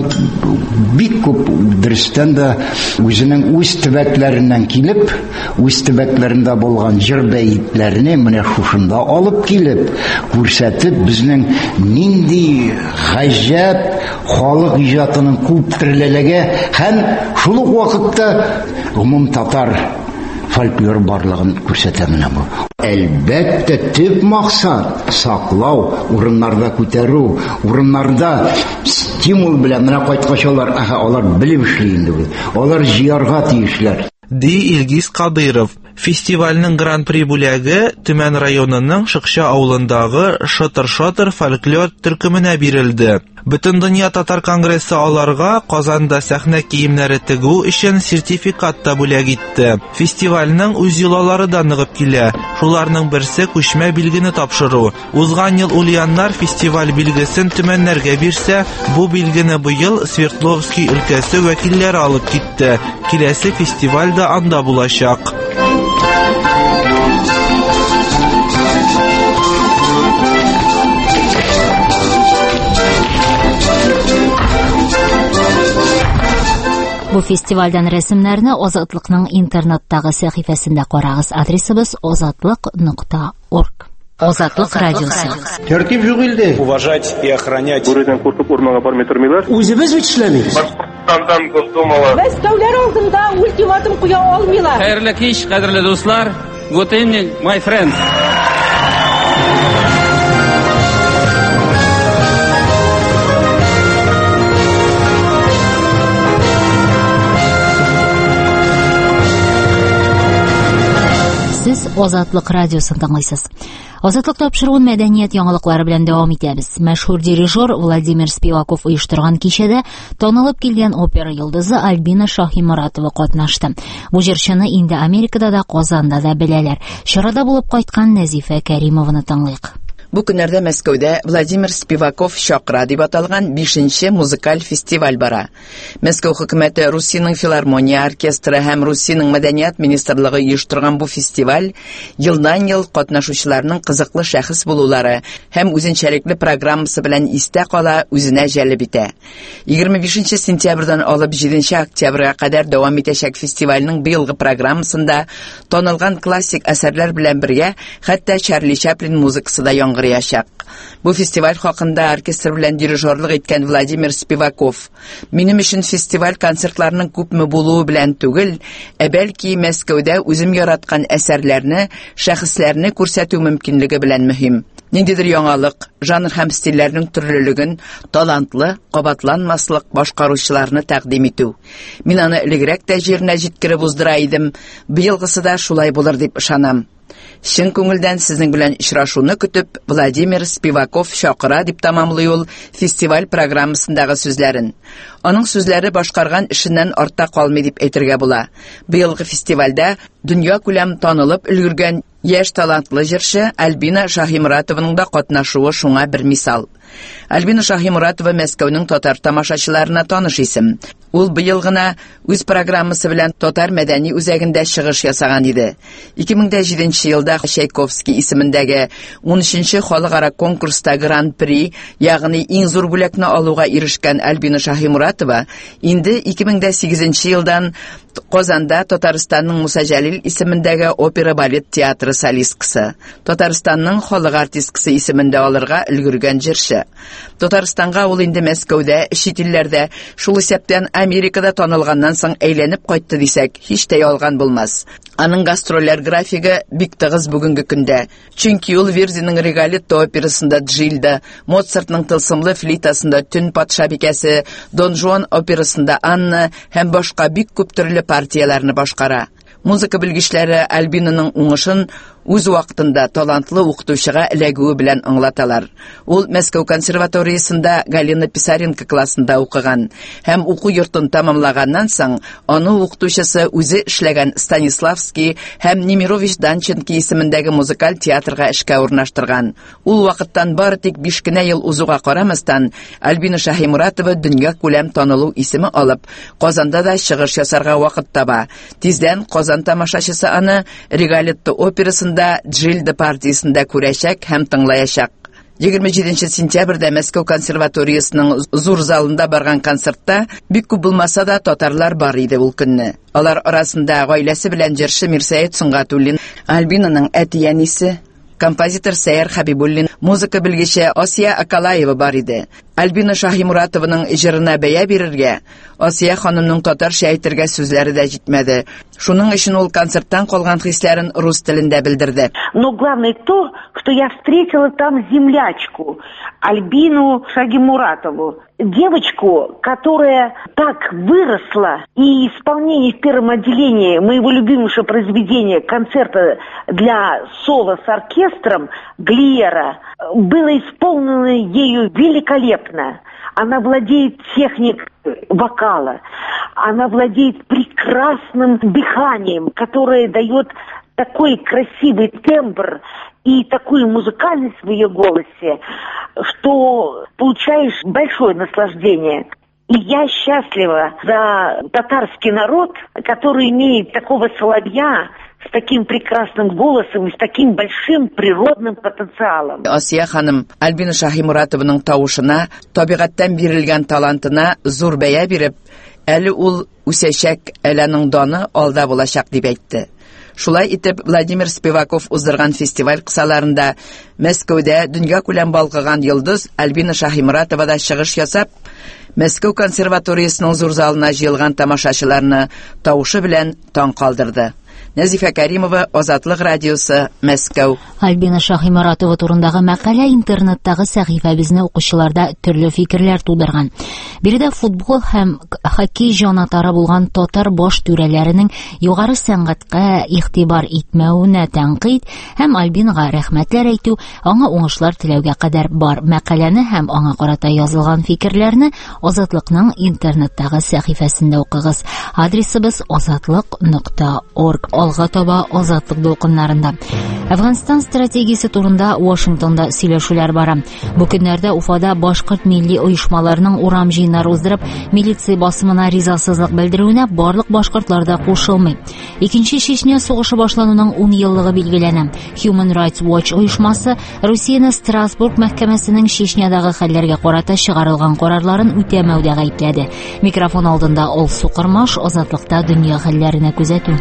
бик күп дөрестән дә үзенең үз төбәкләреннән килеп, үз төбәкләрендә булган җыр бәйтләрне менә шушында алып килеп, күрсәтеп, безнең нинди гаҗәп халык иҗатының күп төрлелеге һәм шул ук вакытта гомум татар фольклор барлыгын күрсәтә менә бу. Әлбәттә төп максат саклау, урыннарда күтәрү, урыннарда стимул белән менә кайткач алар, аха, алар белеп эшли инде. Алар җыярга тиешләр. Ди Илгиз Кадыров. Фестивальнең гран-при бүләге Төмән районының Шыкча авылындагы Шытыр-шытыр фольклор төркеменә бирелде. Бөтен дөнья татар конгрессы аларга Казанда сәхнә киемнәре тегү өчен сертификат та бүләк итте. Фестивальнең үз йолалары да ныгып килә. Шуларның берсе күчмә билгене тапшыру. Узган ел ульяннар фестиваль билгесен төмәннәргә бирсә, бу билгене быел Свердловский өлкәсе вәкилләре алып китте. Киләсе фестиваль да анда булачак. Бу фестивальдән рәсемнәрне Азатлыкның интернеттагы сәхифәсендә карагыз. Адресыбыз азатлык нокта орг. Азатлык радиосы. Тәртип юк илдә. Уважать и охранять. Бүредән куркып урманга бармый тормыйлар. Үзебез бит эшләмибез. Башкортстандан Госдумала. Мәскәүләр алдында ультиматум куя алмыйлар. Хәерле кич, кадерле дуслар. Good evening, my friends. Сез Азатлык радиосын тыңлыйсыз. Азатлык тапшыруын мәдәният яңалыклары белән дәвам итәбез. Мәшһүр дирижер Владимир Спиваков оештырган кичәдә танылып килгән опера йолдызы Альбина Шаһиморатова катнашты. Бу җырчыны инде Америкада да, Казанда да беләләр. Чарада булып кайткан Нәзифә Кәримованы тыңлыйк. Бу көннәрдә Мәскәүдә Владимир Спиваков чакыра дип аталган бишенче музыкаль фестиваль бара. Мәскәү хөкүмәте, Русиянең филармония оркестры һәм Русиянең мәдәният министрлыгы оештырган бу фестиваль елдан-ел катнашучыларның кызыклы шәхес булулары һәм үзенчәлекле программасы белән истә кала, үзенә җәлеп итә. егерме бишенче сентябрьдән алып җиденче октябрьгә кадәр дәвам итәчәк фестивальнең быелгы программасында танылган классик әсәрләр белән бергә хәтта Чарли Чаплин музыкасы да яңгырый. Бу фестиваль хакында оркестр белән дирижерлык иткән Владимир Спиваков: "Минем өчен фестиваль концертларның күпме булуы белән түгел, ә бәлки Мәскәүдә үзем яраткан әсәрләрне, шәхесләрне күрсәтү мөмкинлеге белән мөһим. Ниндидер яңалык, жанр һәм стильләрнең төрлелеген талантлы, кабатланмаслык башкаручыларны тәкъдим итү. Мин аны элегрәк тә җиренә җиткереп уздыра идем. Быелгысы да шулай булыр дип ышанам. Чын күңелдән сезнең белән очрашуны көтеп, Владимир Спиваков чакыра", дип тамамлый ул фестиваль программасындагы сүзләрен. Аның сүзләре башкарган эшеннән артта калмый дип әйтергә була. Быелгы фестивальдә дөнья күләм танылып өлгергән яшь талантлы җырчы Альбина Шаһимуратованың да катнашуы шуңа бер мисал. Альбина Шаһимуратова Мәскәүнең татар тамашачыларына таныш исем. Ул быел гына үз программасы белән татар мәдәни үзәгендә чыгыш ясаган иде. ике мең җиденче елда Чайковский исемендәге унөченче халыкара конкурста Гран-при, ягъни иң зур бүләкне алуга ирешкән Альбина Шаһимуратова инде ике мең сигезенче елдан Казанда Татарстанның Муса Җәлил исемендәге опера-балет театры солисткасы, Татарстанның халык артисткасы исемендә алырга өлгергән җырчы. Татарстанга ул инде Мәскәүдә, чит илләрдә, шул исәптән Америкада танылганнан соң әйләнеп кайтты дисәк, һич тә ялган булмас. Аның гастрольләр графигы бик тыгыз бүгенге көндә. Чөнки ул Вердиның Риголетто операсында Джильда, Моцартның Тылсымлы флейтасында Төн патша бикәсе, Дон Жуан операсында Анна һәм башка бик күп төрле партияләрне башкара. Музыка белгечләре Альбинаның уңышын үз вакытында талантлы укытучыга эләгүе белән аңлаталар. Ул Мәскәү консерваториясында Галина Писаренко классында укыган һәм уку йортын тамамлаганнан соң аны укытучысы үзе эшләгән Станиславский һәм Немирович Данченко исемендәге музыкаль театрга эшкә урнаштырган. Ул вакыттан бары тик биш кенә ел узуга карамастан, Альбина Шаһимуратова дөнья күләм танылу исеме алып, Казанда да чыгыш ясарга вакыт таба. Тиздән Казан тамашачысы аны Риголетто операсында Джильда партиясында күрәчәк һәм тыңлаячак. егерме җиденче сентябрьдә Мәскәү консерваториясының зур залында барган концертта бик күп булмаса да татарлар бар иде ул көнне. Алар арасында гаиләсе белән җырчы Мирсәет Сунгатуллин, Альбинаның әти-әнисе, композитор Сәйер Хабибуллин, музыка белгече Асия Акалаева бар иде. Альбина Шаһимуратованың җырына бәя бирергә, Асия ханымның татарча әйтергә сүзләре дә җитмәде. Шуның өчен ул концерттан калган хисләрен рус телендә белдерде. Но главное то, что я встретила там землячку Альбину Шаһимуратову, девочку, которая так выросла, и исполнение в первом отделении моего любимейшего произведения концерта для соло с оркестром Глиера было исполнено ею великолепно. Она владеет техникой вокала, она владеет прекрасным дыханием, которое дает такой красивый тембр и такую музыкальность в ее голосе, что получаешь большое наслаждение. И я счастлива за татарский народ, который имеет такого соловья с таким прекрасным голосом и с таким большим природным потенциалом. Асия ханым Альбина Шаһимуратованың тавышына, табигатьтән бирелгән талантына зур бәя биреп, әле ул үсәчәк, әләнең даны алда булачак дип әйтте. Шулай итеп, Владимир Спиваков уздырган фестиваль кысаларында Мәскәүдә дөнья күләм балкыган йолдыз Альбина Шаһимуратова да чыгыш ясап, Мәскәү консерваториясының зур залына җыелган тамашачыларны тавышы белән таң калдырды. Назифа Кәримова, Азатлык радиосы, Мәскәү. Альбина Шаһимуратова турындагы мәкалә интернеттагы сәхифәбезне укучыларда төрле фикерләр тудырган. Биредә футбол һәм хоккей җанатары булган татар баш түрәләренең югары сәнгатькә игътибар итмәвенә тәнкыйть һәм Альбинага рәхмәтләр әйтү, аңа уңышлар теләүгә кадәр бар. Мәкаләне һәм аңа карата язылган фикерләрне Азатлыкның интернеттагы сәхифәсендә укыгыз. Адресыбыз азатлык нокта орг. Алга таба азатлык дулкыннарында. Әфганстан стратегиясе турында Вашингтонда сөйләшүләр бара. Бу көннәрдә Уфада башкорт милли оешмаларының урам җыеннары уздырып, милиция басымына ризасызлык белдерүенә барлык башкортлар да кушылмый. Икенче Чечня сугышы башлануның ун еллыгы билгеләнә. Human Rights Watch оешмасы Россияны Страсбург мәхкәмәсенең Чечнядагы хәлләргә карата чыгарылган карарларын үтәмәүдә гаепләде. Микрофон алдында Алсу Кырмаш, Азатлыкта дөнья хәлләренә күзәтү.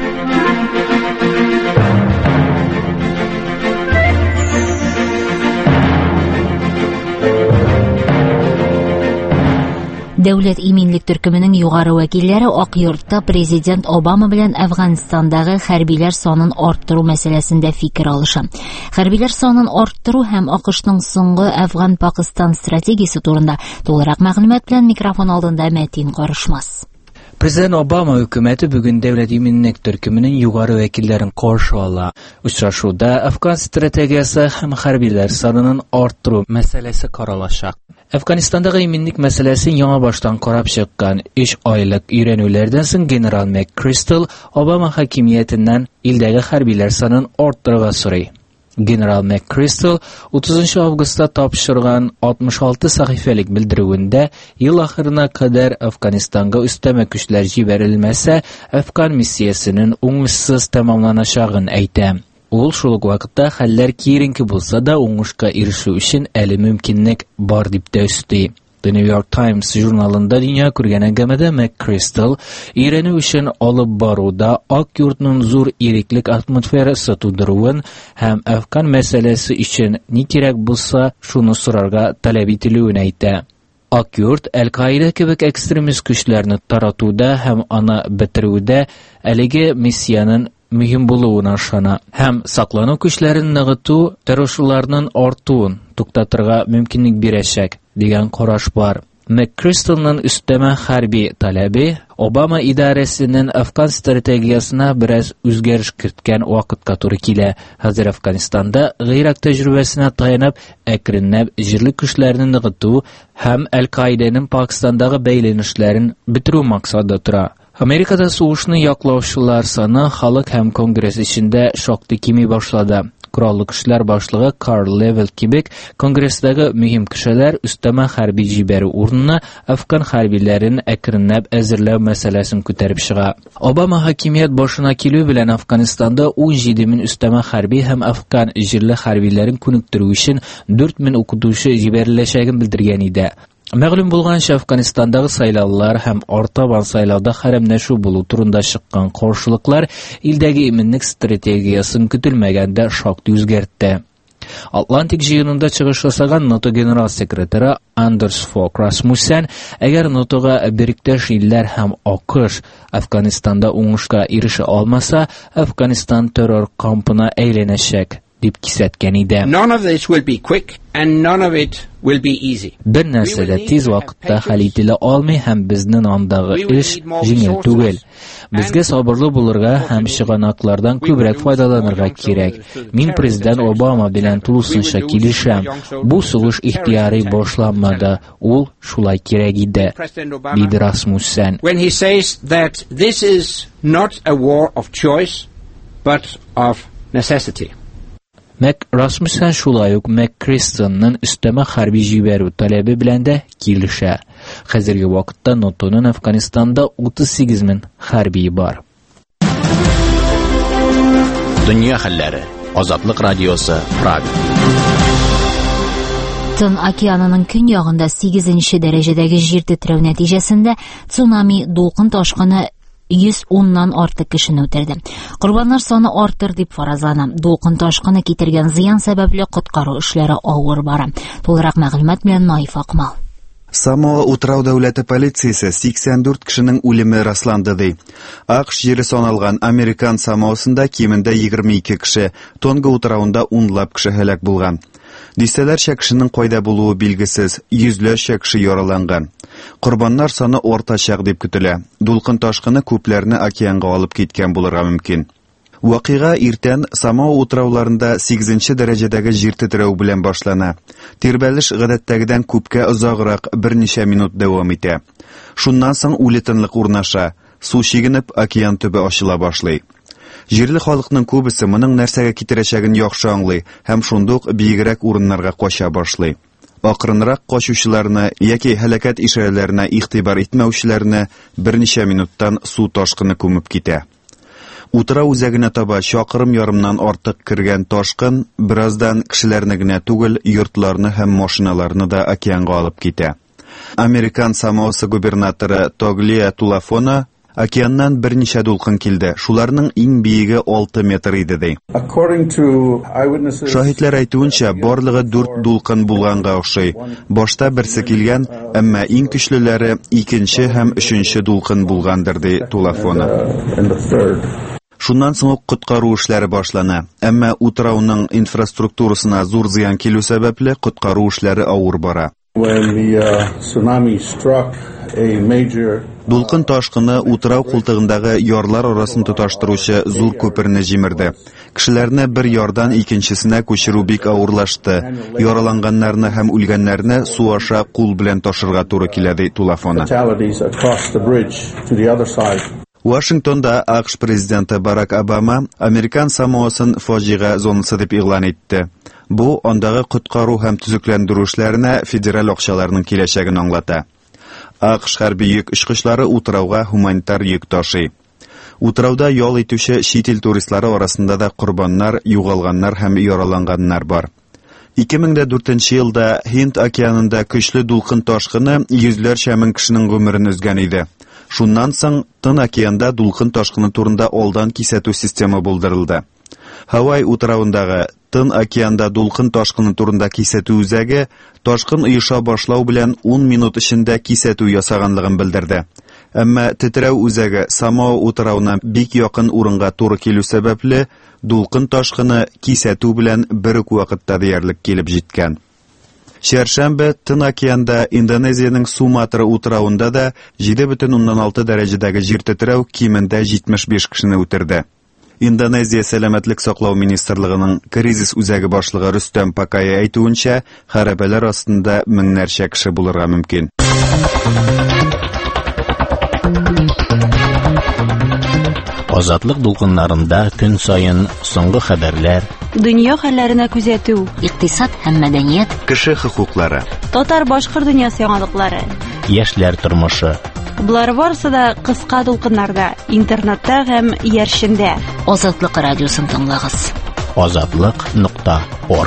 Дәүләт иминлек төркеменең югары вәкилләре Акъюртта президент Обама белән Әфганстандагы хәрбиләр санын арттыру мәсьәләсендә фикер алыша. Хәрбиләр санын арттыру һәм АКШның соңгы Әфган-Пакистан стратегиясе турында тулырак мәгълүмат белән микрофон алдында Мәтин Карышмас. Президент Обама хөкүмәте бүген дәүләт иминлек төркеменең югары вәкилләрен каршы ала. Очрашуда Әфган стратегиясе һәм хәрбиләр санын арттыру мәсьәләсе каралачак. Әфганстандагы иминлек мәсьәләсен яңа баштан карап чыккан өч айлык өйрәнүләрдән соң генерал МакКристал Обама хакимиятеннән илдәге хәрбиләр санын арттырырга сорый. Генерал МакКристал утызынчы августта тапшырган алтмыш алты сәхифәлек белдерүендә ел ахырына кадәр Әфганистанга өстәмә көчләр җибәрелмәсә, Әфган миссиясенең уңышсыз тәмамланачагын әйтә. Ул шул ук вакытта хәлләр киеренке булса да уңышка ирешү өчен әле мөмкинлек бар дип тә өсти. The New York Times журналында дөнья күргән әңгәмәдә МакКристал өйрәнү өчен алып баруда Акъюртның зур иреклек атмосферасы тудыруын һәм Әфган мәсьәләсе өчен ни кирәк булса, шуны сорарга таләп ителүен әйтә. Акъюрт Әл-Каида кебек экстремист көчләрне таратуда һәм аны бетерүдә әлеге миссияның мөһим булуына ышана һәм саклану көчләрен ныгыту террорчыларның артуын туктатырга мөмкинлек бирәчәк дигән караш бар. МакКристалның өстәмә хәрби таләбе Обама идарәсенең Әфган стратегиясына бераз үзгәреш керткән вакытка туры килә. Хәзер Әфганстанда гыйрак тәҗрибәсенә таянып, әкренләп җирле көчләрне ныгыту һәм Әл-Каиданың Пакистандагы бәйләнешләрен бетерү максаты тора. Америкада сугышны яклаучылар саны халык һәм конгресс ичендә шактый кими башлады. Кораллы көчләр башлыгы Карл Левел кебек конгресстагы мөһим кешеләр өстәмә хәрби җибәрү урынына Әфган хәрбиләрен әкренләп әзерләү мәсьәләсен күтәреп чыга. Обама хакимият башына килү белән Әфганстанда ун җиде мең өстәмә хәрби һәм Әфган җирле хәрбиләрен күнектерү өчен дүрт мең укытучы җибәреләчәген белдергән иде. Мәгълүм булганча, Әфганстандагы сайлаулар һәм артабан сайлауда хәрәмләшү булу турында чыккан каршылыклар илдәге иминлек стратегиясын көтелмәгәндә шактый үзгәртте. Атлантик җыенында чыгыш ясаган НАТО генераль секретаре Андерс Фок Расмуссен, әгәр НАТОга биректәш илләр һәм АКШ Әфганстанда уңышка ирешә алмаса, Әфганстан террор кампына әйләнәчәк дип кисәткән иде. None of this will be quick and none of it will be easy. Бер нәрсә дә тиз вакытта хәл ителә алмый һәм безнең андагы эш җиңел түгел. Безгә сабырлы булырга һәм чыганаклардан күбрәк файдаланырга кирәк. Мин президент Обама белән тулысынча килешәм. Бу сугыш ихтияри башланмады, ул шулай кирәк иде, диде Расмуссен. When he says that this is not a war of choice but of necessity. Мәк Расмуссен шулай ук МакКристалның өстәмә хәрби җибәрү таләбе белән дә килешә. Хәзерге вакытта НАТОның Әфганстанда утыз сигез мең хәрби бар. Дөнья хәлләре. Азатлык радиосы, Прага. Тын океанының көньягында сигезенче дәрәҗәдәге җир тетрәү нәтиҗәсендә цунами, дулкын ташкыны йөз уннан артык кешене үтерде. Корбаннар саны артыр дип фаразлана. Дулкын ташкыны китергән зыян сәбәпле коткару эшләре авыр бара. Тулырак мәгълүмат белән Наиф Акмал. Самоа утрау дәүләте полициясе сиксән дүрт кешенең үлеме расланды ди. АКШ җире саналган Американ Самоасында кимендә егерме ике кеше, Тонга утрауында унлап кеше һәлак булган. Дистәләрчә кешенең кайда булуы билгесез, йөзләрчә кеше яраланган. Корбаннар саны ортачак дип көтелә. Дулкын ташкыны күпләрне океанга алып киткән булырга мөмкин. Вакыйга иртән Самоа утрауларында сигезенче дәрәҗәдәге җир тетрәү белән башлана. Тирбәлеш гадәттәгедән күпкә озаграк берничә минут дәвам итә. Шуннан соң үле тынлык урнаша. Су чигенеп, океан төбе ачыла башлый. Җирле халыкның күбесе моның нәрсәгә китерәчәген яхшы аңлый һәм шундук биегрәк урыннарга кача башлый. Акрынрак качучыларны яки һәлакәт ишарәләренә игътибар итмәүчеләрне берничә минуттан су ташкыны күмеп китә. Утыра үзәгенә таба чакрым ярымнан артык кергән ташкын бераздан кешеләрне генә түгел, йортларны һәм машиналарны да океанга алып китә. Американ Самоасы губернаторы Тоглия Тулафона океаннан берничә дулкын килде. Шуларның иң биеге алты метр иде ди. Шаһитлар әйтүенчә, барлыгы дүрт дулкын булганга охшый. Башта берсе килгән, әмма иң көчлеләре икенче һәм өченче дулкын булгандыр ди Тулафона. Шуннан соң ук коткару эшләре башлана. Әмма утрауның инфраструктурасына зур зыян килү сәбәпле коткару эшләре авыр бара. Дулкын ташкыны утрау култыгындагы ярлар арасын тоташтыручы зур күперне җимерде. Кешеләрне бер ярдан икенчесенә күчерү бик авырлашты. Яраланганнарны һәм үлгәннәрне су аша кул белән ташырга туры килә ди Тулафона. Вашингтонда АКШ президенты Барак Обама Американ Самоасын фаҗига зонасы дип игълан итте. Бу андагы коткару һәм төзекләндерү эшләренә федераль акчаларның киләчәген аңлата. АКШ хәрби йөк очкычлары утрауга гуманитар йөк ташый. Утрауда ял итүче чит ил туристлары арасында да курбаннар, югалганнар һәм яраланганнар бар. ике мең дүртенче елда Һинд океанында көчле дулкын ташкыны йөзләрчә мең кешенең гомерен өзгән иде. Шуннан соң Тын океанда дулкын ташкыны турында алдан кисәтү система булдырылды. Хавай утрауындагы Тын океанда дулкын ташкыны турында кисәтү үзәге ташкын оеша башлау белән ун минут эчендә кисәтү ясаганлыгын белдерде. Әмма тетрәү үзәге Самоа утрауына бик якын урынга туры килү сәбәпле дулкын ташкыны кисәтү белән бер үк вакытта диярлек килеп җиткән. Чәршәмбе Тын океанда Индонезиянең Суматра утрауында да җиде бөтен уннан алты дәрәҗәдәге җир тетрәү кимендә җитмеш биш кешене үтерде. Индонезия сәламәтлек саклау министрлыгының кризис үзәге башлыгы Рөстәм Пакая әйтүенчә, хәрабәләр астында меңнәрчә кеше булырга мөмкин. Азатлык дулкыннарында көн сайын соңгы хәбәрләр, дөнья хәлләренә күзәтү, икътисад һәм мәдәният, кеше хокуклары, татар-башкорт дөньясы яңалыклары, яшьләр тормышы. Булар барысы да кыска дулкыннарда, интернетта һәм яршендә. Азатлык радиосын тыңлагыз. азатлык нокта орг.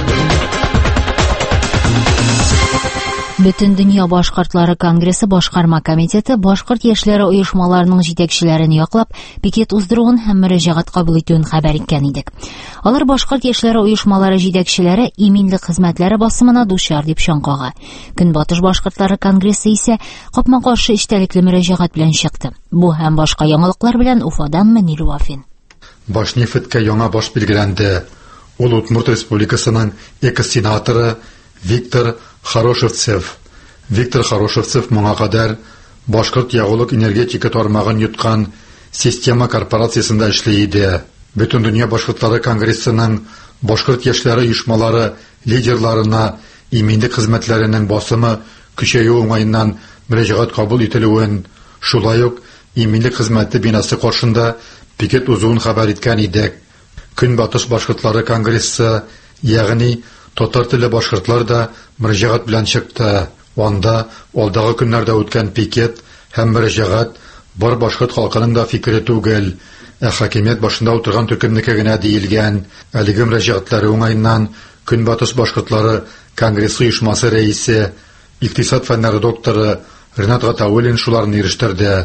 Бөтен дөнья башкортлары конгрессы башкарма комитеты башкорт яшьләре оешмаларының җитәкчеләрен яклап, пикет уздыруын һәм мөрәҗәгать кабул итүен хәбәр иткән идек. Алар башкорт яшьләре оешмалары җитәкчеләре иминлек хезмәтләре басымына дучар дип шаңкага. Көнбатыш башкортлары конгрессы исә капма-каршы эчтәлекле мөрәҗәгать белән чыкты. Бу һәм башка яңалыклар белән Уфадан Мөнир Вафин. Башнефтькә яңа баш билгеләнде. Ул Удмурт Республикасының экс сенаторы Виктор Хорошевцев. Виктор Хорошевцев моңа кадәр башкорт ягулык энергетика тармагын юткан система корпорациясендә эшли иде. Бөтен дөнья башкортлары конгрессының башкорт яшьләре оешмалары лидерларына иминлек хезмәтләренең басымы көчәю уңаеннан мөрәҗәгать кабул ителүен, шулай ук иминлек хезмәте бинасы каршында пикет узуын хәбәр иткән идек. Көнбатыш башкортлары конгрессы, ягъни татар телле башкортлар да мөрәҗәгать белән чыкты. Анда алдагы көннәрдә үткән пикет һәм мөрәҗәгать бар башкорт халкының да фикере түгел, ә хакимият башында утырган төркемнеке генә диелгән. Әлеге мөрәҗәгатләре уңаеннан Көнбатыш башкортлары конгрессы оешмасы рәисе, икътисад фәннәре докторы Ренат Гатауллин шуларны ирештерде.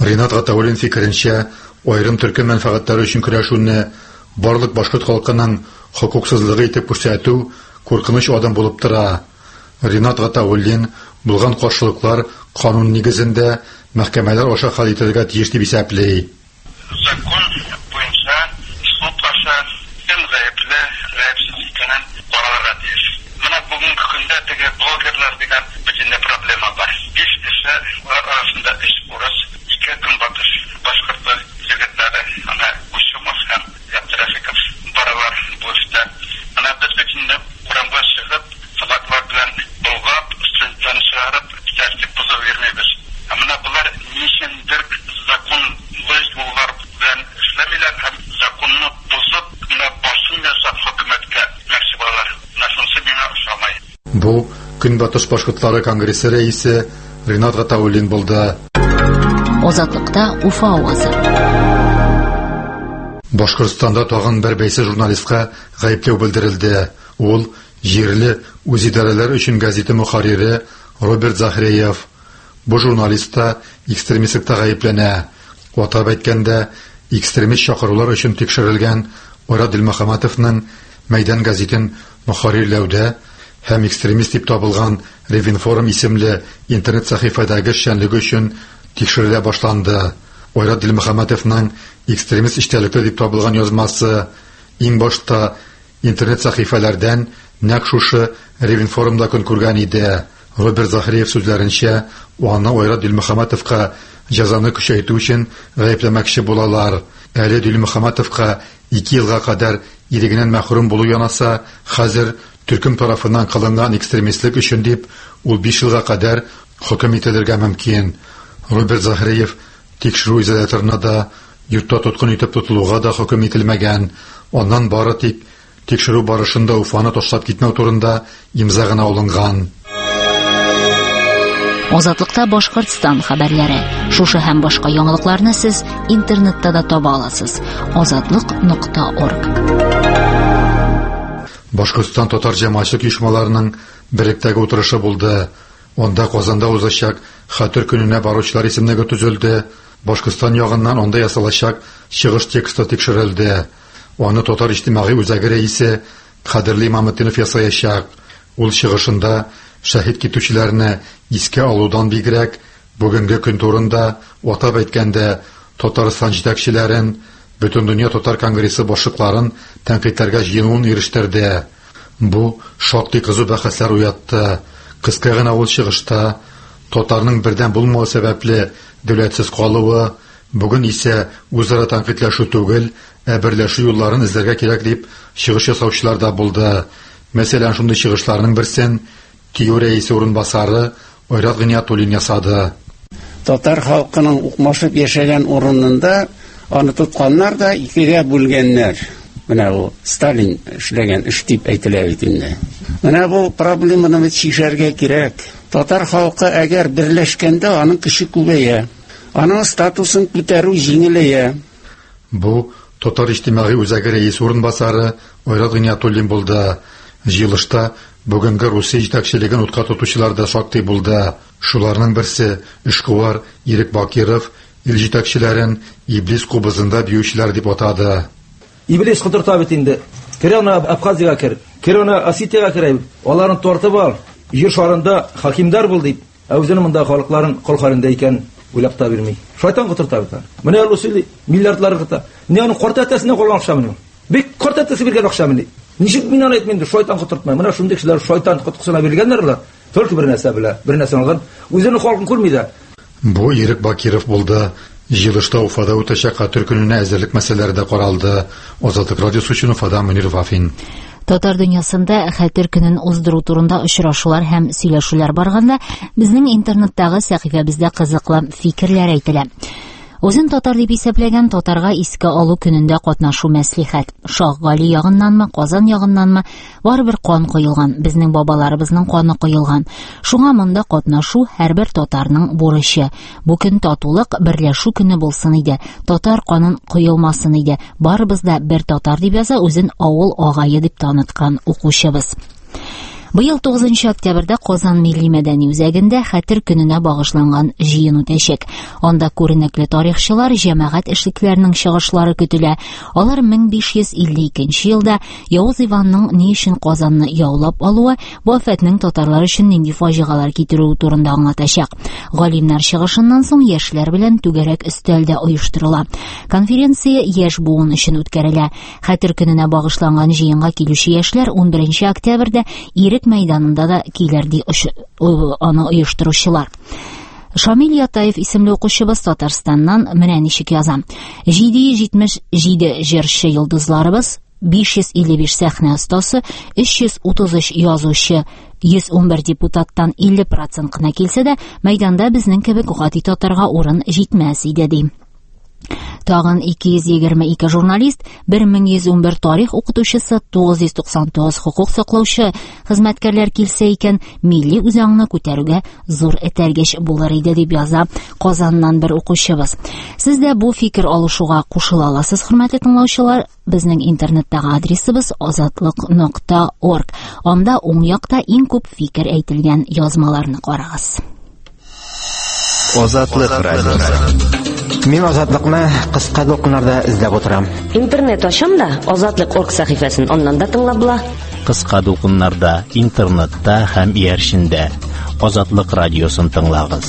Ринат Гатауллин фикеренчә, аерым төрки мәнфәгатьләре өчен көрәшүне барлык башкорт халкының хокуксызлыгы итеп күрсәтү куркыныч адым булып тора. Ринат Гатауллин булган каршылыклар канун нигезендә мәхкәмәләр аша хәл ителергә тиеш дип исәпләй. Закон буенча суд аша кем гаепле, гаепсез икәнен карарга тиеш. Менә бүгенге көндә теге блогерлар дигән бөтенләй проблема бар. Биш кеше арасында өч урыс, ике көнбатыш башкорты егетләре, ана Ушумов һәм Яптрафиков баралар бу эштә. Ана без бөтенләй урамга чыгып, флаглар белән болгап, стендтан чыгарып, тәртип бозып йөрмәйбез. Менә булар ничендер законлы юллар белән эшләмиләр һәм законны бозып, менә башын ясап хөкүмәткә мәксү булалар. Шунысы миңа ошамай. Бу Көнбатыш башкортлары конгрессы рәисе Ринат Гатауллин булды. Азатлыкта Уфа авазы. Башкортстанда тагын бер бәйсез журналистка гаепләү белдерелде. Ул җирле үзидарәләр өчен газета мөхәррире Роберт Захреев. Бу журналистта экстремистлыкта гаепләнә. Атап әйткәндә, экстремист чакырулар өчен тикшерелгән Айрат Дилмөхәммәтовның Мәйдан газетен мөхәррирләүдә һәм экстремист дип табылган Ревинформ исемле интернет сәхифәдәге эшчәнлеге өчен тикшерелә башланды. Айрат Дилмөхәммәтовның экстремист эштәлекле дип табылган язмасы иң башта интернет сәхифәләрдән нәкъ шушы Ревинформда көн күргән иде. Роберт Захреев сүзләренчә, аны Айрат Дилмөхәммәтовка җәзаны көчәйтү өчен гаепләмәкче булалар. Әле Дилмөхәммәтовка ике елга кадәр ирегеннән мәхрүм булу янаса, хәзер төркем тарафыннан кылынган экстремистлык өчен дип, ул биш елга кадәр хөкем ителергә мөмкин. Роберт Захреев тикшерү изоляторына да, йортта тоткын итеп тотылуга да хөкем ителмәгән. Аннан бары тик тикшерү барышында Уфаны ташлап китмәү турында имза гына алынган. Азатлыкта Башкортстан хәбәрләре. Шушы һәм башка яңалыкларны сез интернетта да таба аласыз. азатлык нокта орг. Башкортстан татар җәмәгатьчелек оешмаларының беректәге утырышы булды. Онда Казанда узачак Хәтер көненә баручылар исемлеге төзелде. Башкортстан ягыннан анда ясалачак чыгыш тексты тикшерелде. Аны татар иҗтимагый үзәге рәисе Кадерле Мамытдинов ясаячак. Ул чыгышында шәһид китүчеләрне искә алудан бигрәк бүгенге көн турында атап әйткәндә Татарстан җитәкчеләрен, бөтен дөнья татар конгрессы башлыкларын тәнкыйтьләргә җыенуын ирештерде. Бу шактый кызу бәхәсләр уятты. Кыска гына ул чыгышта татарның бердән булмау сәбәпле дәүләтсез калуы, бүген исә үзара тәнкыйтьләшү түгел, ә берләшү юлларын эзләргә кирәк дип чыгыш ясаучылар да булды. Мәсәлән, шундый чыгышларның берсен ТИЮ рәисе урынбасары Айрат Гыниятуллин ясады. Татар халкының укмашып яшәгән урынында аны тотканнар да икегә бүлгәннәр. Менә бу Сталин эшләгән эш дип әйтелә бит инде. Менә бу проблеманы чишәргә кирәк. Татар халкы әгәр берләшкәндә аның көче күбәя. Аның статусын күтәрү җиңеләя. Бу татар иҗтимагый үзәге рәисе урынбасары Айрат Гыниятуллин булды. Җыелышта бүгенге Русия җитәкчелеген утка тотучылар да шактый булды. Шуларның берсе эшкуар Ирек Бакиров ил җитәкчеләрен Иблис кубызында биючеләр дип атады. Иблис кытырта бит инде. Керәна Абхазиягә кер, керәна Осетиягә керә. Аларны тартып ал. Җир шарында хакимдар бул дип, ә үзенең монда халыкларын кол хәлендә икән уйлап та бирми. Шайтан кытырта бит. Менә Русия миллиардлар кыта. Не аны картатасына калган акчамыны. Бик картатасы биргән акчамыны. Ничек мин аны әйтмәдем, шайтан кытыртмай. Менә шундый кешеләр шайтан кыткысына биргәннәр. Только бер нәрсә белә, бер нәрсә алган. Үзенең халкын күрми дә. Бу Ирек Бакиров булды. Җыелышта Уфада үтәчәк Хәтер көненә әзерлек мәсьәләләре дә каралды. Азатлык радиосы өчен Уфадан Мөнир Вафин. Татар дөньясында Хәтер көнен уздыру турында очрашулар һәм сөйләшүләр барганда, безнең интернеттагы сәхифәбездә кызыклы фикерләр әйтелә. Үзен татар дип исәпләгән татарга искә алу көнендә катнашу мәслихәт. Шагали ягыннанмы, Казан ягыннанмы, барыбер кан коелган, безнең бабаларыбызның каны коелган. Шуңа монда катнашу һәрбер татарның бурычы. Бу көн татулык, берләшү көне булсын иде. Татар канын коелмасын иде. Барыбыз да бер татар дип яза, үзен авыл агае дип таныткан укучыбыз. Быел тугызынчы октябрьдә Казан милли мәдәни үзәгендә Хәтер көненә багышланган җыен үтәчәк. Анда күренекле тарихчылар, җәмәгать эшлекләренең чыгышлары көтелә. Алар мең биш йөз илле икенче елда Явыз Иванның ни өчен Казанны яулап алуы, бу афәтнең татарлар өчен нинди фаҗигалар китерүе турында аңлатачак. Галимнәр чыгышыннан соң яшьләр белән түгәрәк өстәлдә оештырыла. Конференция яшь буын өчен үткәрелә. Хәтер көненә багышланган җыенга килүче яшьләр он беренче октябрьдә Ирек мәйданында да килер ди аны оештыручылар. Шамил Ятаев исемле укучыбыз Татарстаннан менә ничек яза. җиде йөз җитмеш җиде җырчы йолдызларыбыз, биш йөз илле биш сәхнә остасы, өч йөз утыз өч язучы, йөз ун бер депутаттан илле процент кына килсә дә, мәйданда безнең кебек гади татарга урын җитмәс иде ди. Тагын ике йөз егерме ике журналист, бер мең йөз ун бер тарих укытучысы, тугыз йөз туксан тугыз хокук саклаучы хезмәткәрләр килсә икән, милли үзаңны күтәрүгә зур этәргеч булыр иде дип яза Казаннан бер укучыбыз. Сез дә бу фикер алышуга кушыла аласыз, хөрмәтле тыңлаучылар. Безнең интернеттагы адресыбыз азатлык нокта орг. Анда уң якта иң күп фикер әйтелгән язмаларны карагыз. Азатлык радиосы. Мин азатлыкны кыска докумнарда эзләп утырам. Интернет ачам да азатлык точка орг сәхифәсен аннан да тыңлап була. Кыска докумнарда, интернетта һәм иярчендә Азатлык радиосын тыңлагыз.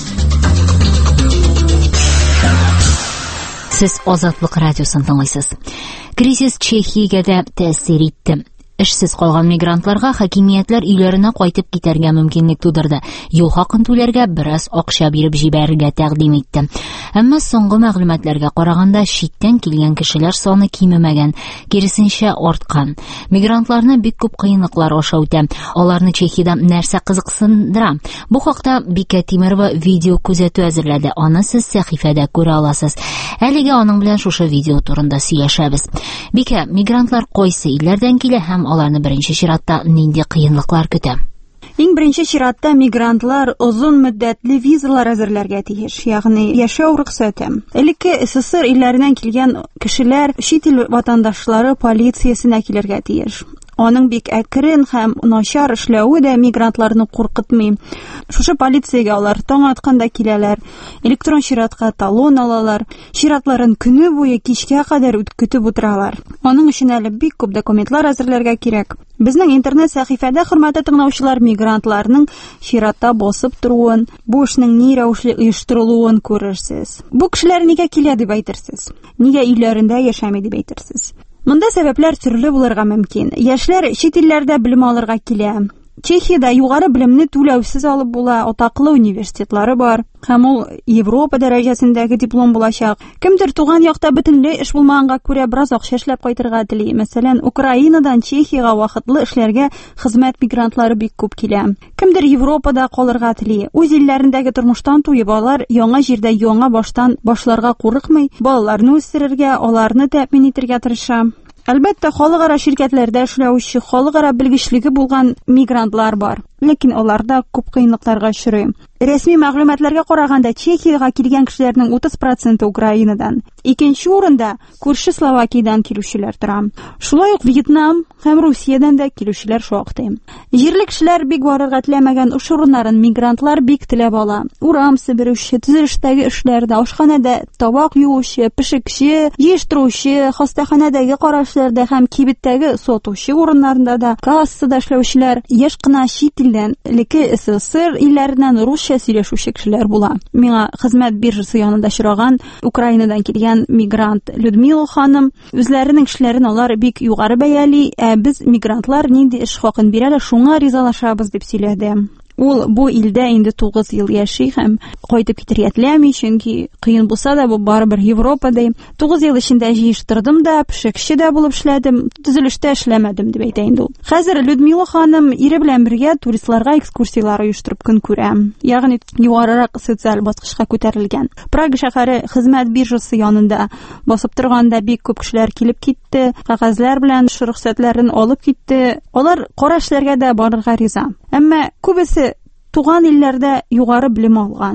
Сез Азатлык радиосын тыңлыйсыз. Кризис Чехиягә дә тәэсир итте. Эшсез калган мигрантларга хакимиятләр өйләренә кайтып китәргә мөмкинлек тудырды. Юл хакын түләргә бераз акча биреп җибәрергә тәкъдим итте. Әмма соңгы мәгълүматларга караганда читтән килгән кешеләр саны кимемәгән, киресенчә арткан. Мигрантларны бик күп кыенлыклар аша үтә. Аларны Чехиядә нәрсә кызыксындыра? Бу хакта Бикә Тимерова видео күзәтү әзерләде. Аны сез сәхифәдә күрә аласыз. Әлегә аның белән шушы видео турында сөйләшәбез. Бикә, мигрантлар кайсы илләрдән килә һәм аларны беренче чиратта нинди кыенлыклар көтә? Иң беренче чиратта мигрантлар озын мөддәтле визалар әзерләргә тиеш, ягъни яшәү рөхсәте. Элекке СССР илләреннән килгән кешеләр чит ил ватандашлары полициясенә килергә тиеш. Аның бик әкрен һәм начар эшләүе дә мигрантларны куркытмый. Шушы полициягә алар таң атканда киләләр, электрон чиратка талон алалар, чиратларын көне буе кичкә кадәр көтеп утыралар. Аның өчен әле бик күп документлар әзерләргә кирәк. Безнең интернет сәхифәдә, хөрмәтле тыңлаучылар, мигрантларның чиратта басып торуын, бу эшнең ни рәвешле оештырылуын күрерсез. Бу кешеләр нигә килә дип әйтерсез? Нигә өйләрендә яшәмий дип әйтерсез? Монда сәбәпләр төрле булырга мөмкин. Яшьләр чит илләрдә белем алырга килә. Чехиядә югары белемне түләүсез алып була, атаклы университетлары бар, һәм ул Европа дәрәҗәсендәге диплом булачак. Кемдер туган якта бөтенләй эш булмаганга күрә бераз акча эшләп кайтырга тели. Мәсәлән, Украинадан Чехиягә вакытлы эшләргә хезмәт мигрантлары бик күп килә. Кемдер Европада калырга тели. Үз илләрендәге тормыштан туеп алар, яңа җирдә яңа баштан башларга курыкмый, балаларны үстерергә, аларны тәэмин итәргә тырыша. Әлбәттә, халыкара ширкәтләрдә эшләүче, халыкара белгечлеге булган мигрантлар бар. Ләкин аларда күп кыенлыкларга очрый. Рәсми мәгълүматларга караганда, Чехиягә килгән кешеләрнең утыз проценты Украинадан. Икенче урында күрше Словакиядан килүчеләр тора. Шулай ук Вьетнам һәм Русиядән дә килүчеләр шактый. Җирле кешеләр бик барырга теләмәгән уш урыннарын мигрантлар бик теләп ала. Урам себерүче, төзелештәге эшләрдә, ашханәдә табак юучы, пешекче, җыештыручы, хастаханәдәге карашларда һәм кибеттәге сатучы урыннарында да кассада эшләүчеләр, яшь кына чит илдән, леке СССР илләреннән русча сөйләшүче кешеләр була. Миңа хезмәт биржасы янында очраган Украинадан килгән мигрант Людмила ханым, үзләренең эшләрен алар бик югары бәяли, ә без мигрантлар нинди эш хакын бирәләр, шуңа ризалашабыз дип сөйләде. Ул бу илдә инде тугыз ел яши һәм кайтып китәргә теләми, чөнки кыен булса да бу барыбер Европада. тугыз ел эчендә җыештырдым да, пешекче дә булып эшләдем, төзелештә эшләмәдем дип әйтә инде ул. Хәзер Людмила ханым ире белән бергә туристларга экскурсиялар оештырып көн күрә. Ягъни югарырак социаль баскычка күтәрелгән. Прага шәһәре хезмәт биржасы янында басып торганда бик күп кешеләр килеп китте, кагазлар белән рөхсәтләрен алып китте. Алар кара эшләргә дә барырга риза. Әмма күбесе туган илләрдә югары белем алган.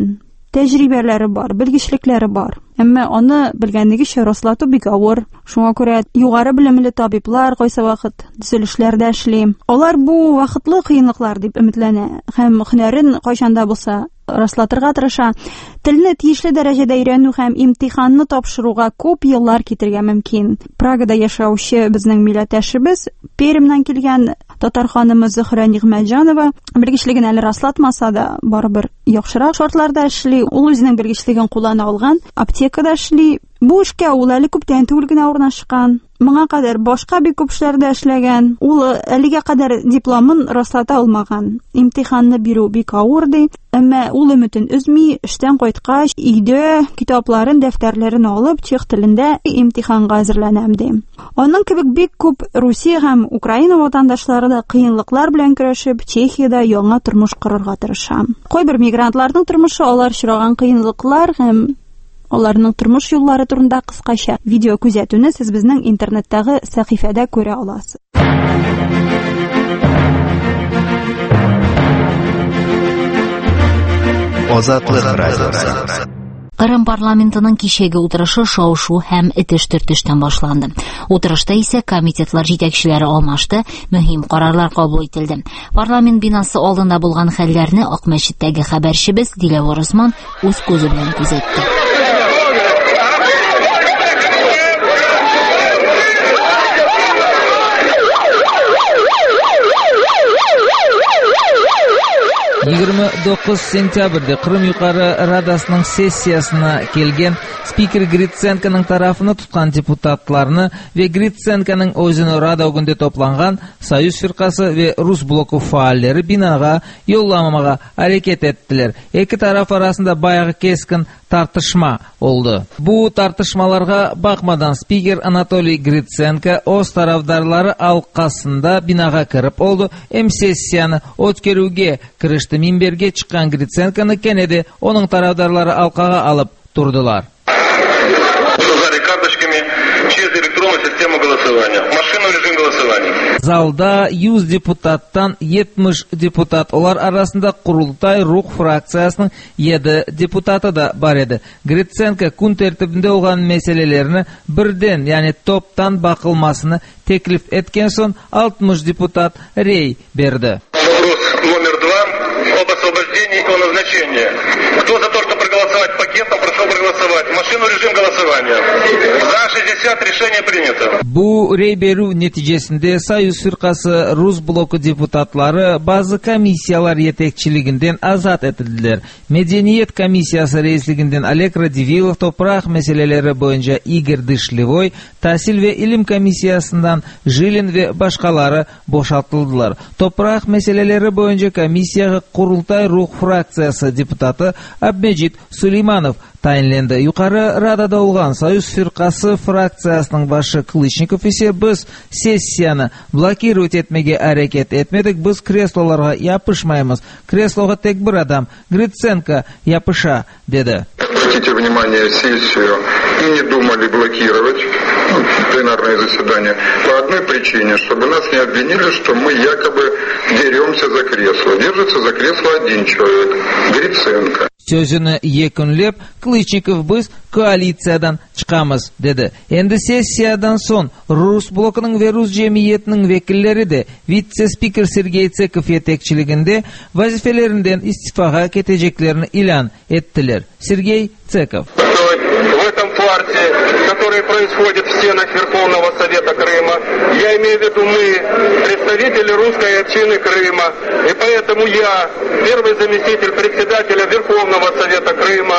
тәҗрибәләре бар, белгечлекләре бар. Әмма аны белгәнлегечә раслату бик авыр. Шуңа күрә югары белемле табиблар кайсы вакыт төзелешләрдә эшли. Алар бу вакытлы кыенлыклар дип өметләнә һәм һөнәрен кайчанда булса раслатырга тырыша. Телне тиешле дәрәҗәдә өйрәнү һәм имтиханны тапшыруга күп еллар китергә мөмкин. Прагада яшәүче безнең милләттәшебез, Пермьнән килгән татар ханымы Зөһрә Нигъмәтҗанова белгечлеген әле раслатмаса да, барыбер яхшырак шартларда эшли. Ул үзенең белгечлеген куллана алган, аптекада эшли. Бу эшкә ул әле күптән түгел генә урнашкан. Моңа кадәр башка бик күп эшләрдә эшләгән. Ул әлегә кадәр дипломын раслата алмаган. Имтиханны бирү бик авыр ди. Әмма ул өметен үзми, эштән кайткач, өйдә китапларын, дәфтәрләрен алып, чех телендә имтиханга әзерләнәм ди. Аның кебек бик күп Русия һәм Украина ватандашлары да кыенлыклар белән көрәшеп, Чехиядә яңа тормыш корырга тырыша. Кайбер мигрантларның тормышы, алар очраган кыенлыклар һәм аларның тормыш юллары турында кыскача видео күзәтүне сез безнең интернеттагы сәхифәдә күрә аласыз. Азатлык радиосы. Кырым парламентының кичәге утырышы шау-шу һәм этеш-төртештән башланды. Утырышта исә комитетлар җитәкчеләре алмашты, мөһим карарлар кабул ителде. Парламент бинасы алдында булган хәлләрне Ак мәчеттәге хәбәрчебез Диләвар Усман үз күзе белән күзәтте. егерме тугыз сентябрьдә Кырым Югары Радасының сессиясына келген спикер Гриценконың тарафını тоткан депутатларны ве Гриценконың өзүнө Рада үгүндө топланган Союз фиркасы ве Рус блоку фааллары бинага юлламага аракет эттилер. Эки тараф арасында баягы кескин тартышма oldu. Bu tartışmalarga bakmadan спикер Анатолий Гриценко öz tarafdarları алкасында бинага кирип oldu. Эм сессияны өткөрүүгө киришти. Минберге чыккан Гриценконы кенеди onun tarafdarları алкага алып турдулар. Через электронную систему голосования. Машинный режим голосования. Залда yüz депутаттан yetmiş депутат. Олар арасында Курултай Рух фракциясының yedi депутаты да бар еді. Гриценко күн тәртибінде олған мәселелеріні бірден, яғни топтан бақылмасыны теклиф еткен соң алтмыш депутат рей берді. Вопрос номер два. Об освобождении и о назначении. Кто за то, чтобы проголосовать пакетом, прошу проголосовать. Машинный режим голосования. За шестьдесят решение принято. Bu rey беру нәтижесінде Союз фиркасы Рус блоку депутатлары bazı комиссиялар етекчилигинден азат этилдилер. Медениет комиссиясы рейслигинден Олег Радивилов, топrak мәселелері боюнча Игорь Дышлевой, Тасил ве илим комиссиясынан Жилин ве башкалары бошалтылдылар. Топrak мәселелері боюнча комиссияга Курултай Рух фракциясы депутаты Абмеджит Сулейманов тайынленді. Юқары Радада олған Союз фиркасы фракциясының башы Клычников есе біз сессияны блокировать етмеге әрекет етмедік, біз креслоларға япышмаймыз. Креслоға тек бір адам, Гриценко, япыша, деді. Обратите внимание, сессию и не думали блокировать, ну, пленарное заседание, по одной причине, чтобы нас не обвинили, что мы якобы деремся за кресло. Держится за кресло один человек, Гриценко. Sözünü yekünlep, Klычников biz koalisiyadan çıkamız, dedi. Endi sessiyadan son Rus blokunun ve Rus cemiyetinin vekilleri de vitse-spiker Sergey Tsekov yetekçiliginde vazifelerinden istifaga keteceklerini ilan ettiler. Sergey Tsekov. В этом фарсе, который происходит в стенах Верховного Совета Крыма, я имею в виду мы, представители русской общины Крыма, и поэтому я, первый заместитель председателя Верховного Совета Крыма,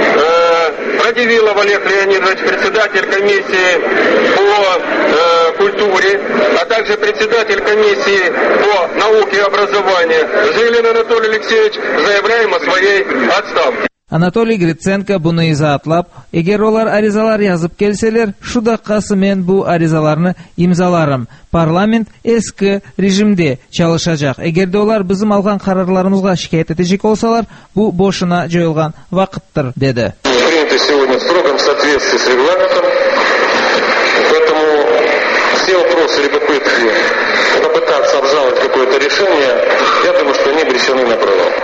э, Радивилов Олег Леонидович, председатель комиссии по э, культуре, а также председатель комиссии по науке и образованию Жилин Анатолий Алексеевич, заявляем о своей отставке. Анатолий Гриценко буны изатлап, егер олар аризалар язып келселер, шудаққасы мен бу аризаларны имзаларым. Парламент эски режимде чалышачак. Эгерде олар бизим алган карарларыбызга шикаят этечек болсалар, бу бошуна жоюлган вакыттыр, деди. Принято сегодня в строгом соответствии с регламентом, поэтому все вопросы или попытки попытаться обжаловать какое-то решение, я думаю, что они обречены на провал.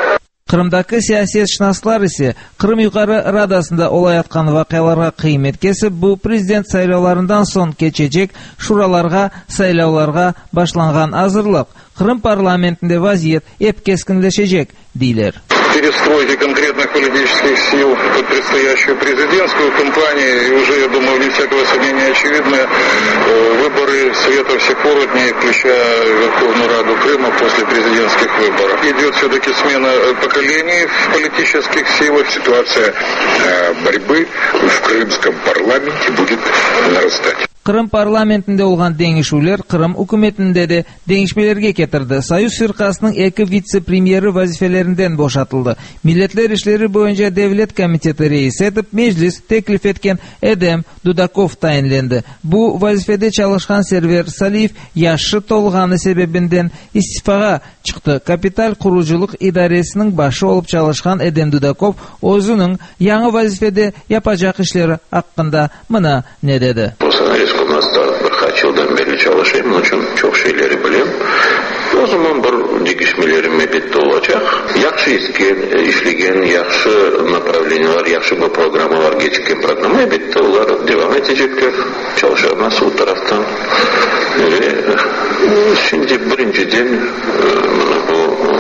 Кырымдагы саясатчылар ise Кырым Югары Радасында олай аткан вакыяларга кыйммет кесип, бу президент сайлауларындан соң кечежек шураларга, сайлауларга башланган азырлык. Кырым парламентинде вазият эп кескинлешежек, дейлер. Перестройки конкретных политических сил под предстоящую президентскую кампанию, и уже, я думаю, без всякого сомнения очевидно, выборы света всех уровней, включая Верховную Раду Крыма после президентских выборов. Идет все-таки смена поколений в политических силах, ситуация борьбы в крымском парламенте будет нарастать. Кырым парламентинде болгон деңишүүлөр Кырым өкмөтүндө да деңишмелерге кетирди. Союз фиркасынын эки вице-премьери вазифелеринен бошотулду. Миллетлер иштери боюнча Devlet комитети рейиси этип мejlis теклиф эткен Эдем Дудаков тайынленди. Бу вазифеде чалышкан Сервер Салиев яшы толганы себебинден истифага чыкты. Капитал куруучулук идаресинин башы болуп чалышкан Эдем Дудаков өзүнүн жаңы вазифеде япажак иштери акында мына не деди. У нас bir kaç yıldan beri çalışayım, onun için çok şeyleri biliyorum. O zaman bir dikişmelerim elbette olacak. Yaxşı isken, işlegen, yaxşı направлениялар, yaxşı bir programı var, geçiken programı elbette onlar devam edecekler. Çalışan nasıl bu taraftan. Ve şimdi birinciden bu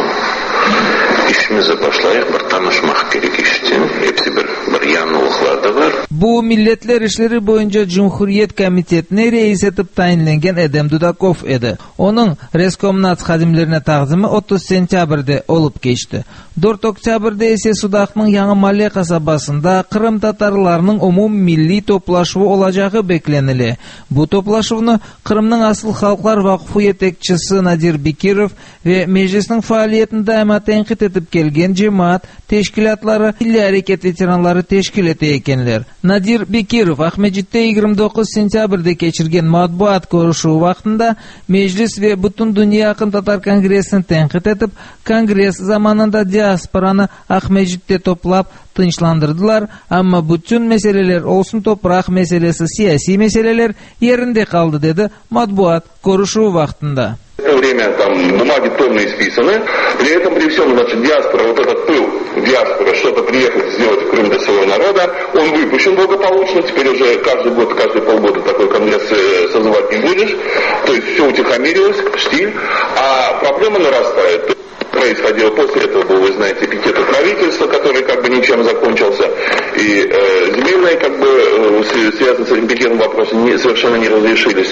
işimize başlayıp bir tanışmak gerek işten. Hepsi bir, bir yanılıklar da var. Bu milletler işleri boyunca Cumhuriyet Komitetine reis etip tayinlengen Edem Dudakov edi. Onun Reskomnat xadimlerine taqdimi otuz sentyabrda olup geçti. dört oktyabrda ise Sudak'nın Yanı Malle kasabasında Kırım Tatarlarının umum milli toplaşığı olacağı beklenili. Bu toplaşığını Kırım'nın Asıl Halklar Vakfı yetekçisi Nadir Bekirov ve meclisin faaliyetinde ama tenkit etip gelgen cemaat teşkilatları, milli hareket veteranları teşkil ete ekenler. Nadir Bekirov Ahmedjit'te yigirma dokuz sentyabrda geçirgen matbuat görüşü vaktında meclis ve bütün dünya akın Tatar Kongresini tenkit etip, Kongres zamanında diasporanı Ahmedjit'te toplap tınçlandırdılar, ama bütün meseleler olsun toprak meselesi, siyasi meseleler yerinde kaldı dedi matbuat görüşü vaktında. Время там бумаги тонны исписаны. При этом, при всем, значит, диаспора, вот этот пыл диаспора, что-то приехать сделать в Крым для своего народа, он выпущен благополучно. Теперь уже каждый год, каждые полгода такой конгресс созывать не будешь. То есть все утихомирилось, штиль, а проблема нарастает. Происходило после этого, был, вы знаете, пикет правительства, который как бы ничем закончился, и э, земельные, как бы, э, связанные с этим пикетом вопросы не, совершенно не разрешились.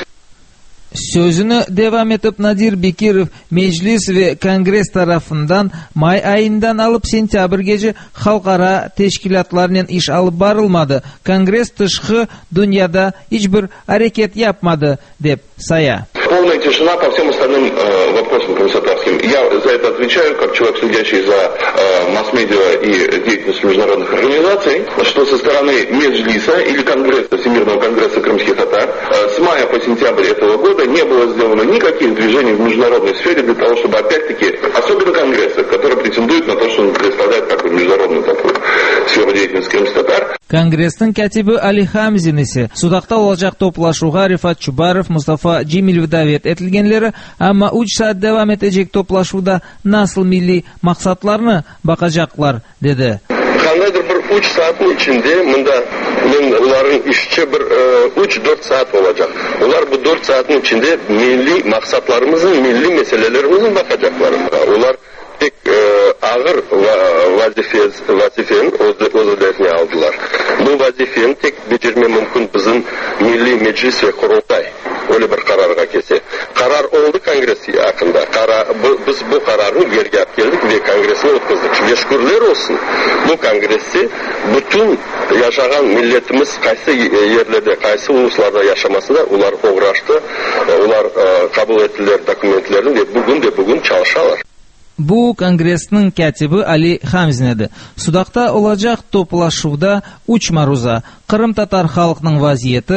Sözünü devam etip Nadir Bekirov meclis ve kongres tarafından may ayından alıp sentyabr gece halkara teşkilatlarının iş alıp barılmadı. Kongres tışkı dünyada hiçbir hareket yapmadı dep saya. Полная тишина по всем остальным э, вопросам консультаторским. Я за это отвечаю, как человек, следящий за э, масс-медиа и деятельностью международных организаций, что со стороны Меджлиса или Конгресса, Всемирного конгресса крымских татар, э, с мая по сентябрь этого года не было сделано никаких движений в международной сфере для того, чтобы опять-таки, особенно Конгресса, который претендует на то, что он представляет такую международную такую сферу деятельности крымских татар. Конгресстин катибы Али Хамзин ise Судакта olacak toplaşuğa Rifat Чубаров, Mustafa Cemilov davet etilgenleri, ama üç saat devam edecek toplaşuda nasıl milli maksatlarını bakacaklar dedi. Qandaydir bir üç saatin içinde mında men uların işçi bir üç dört saat olacak. Ular bu dört saatin içinde milli maksatlarımızın, milli meselelerimizin bakacaklar. Ular tek e, ağır vazife, vazifenin özlerine aldılar. Bu vazifenin tek bitirme mümkün bizim milli meclis ve kurultay. Öyle bir kararga kese. Karar oldu kongresi hakkında. Karar, bu, biz bu kararı yerge alıp geldik ve kongresini ötküzdük. Ve şükürler olsun. Bu kongresi bütün yaşayan milletimiz kaysı yerlerde, kaysı uluslarda yaşaması da ular uğraştı. Ular e, kabul ettiler dokumentlerini ve bugün de bugün çalışıyorlar. Bu Kongresning katibi Ali Hamzin edi. Sudakta olacak toplaşuvda uç maruza, Kırım Tatar halkının vaziyeti,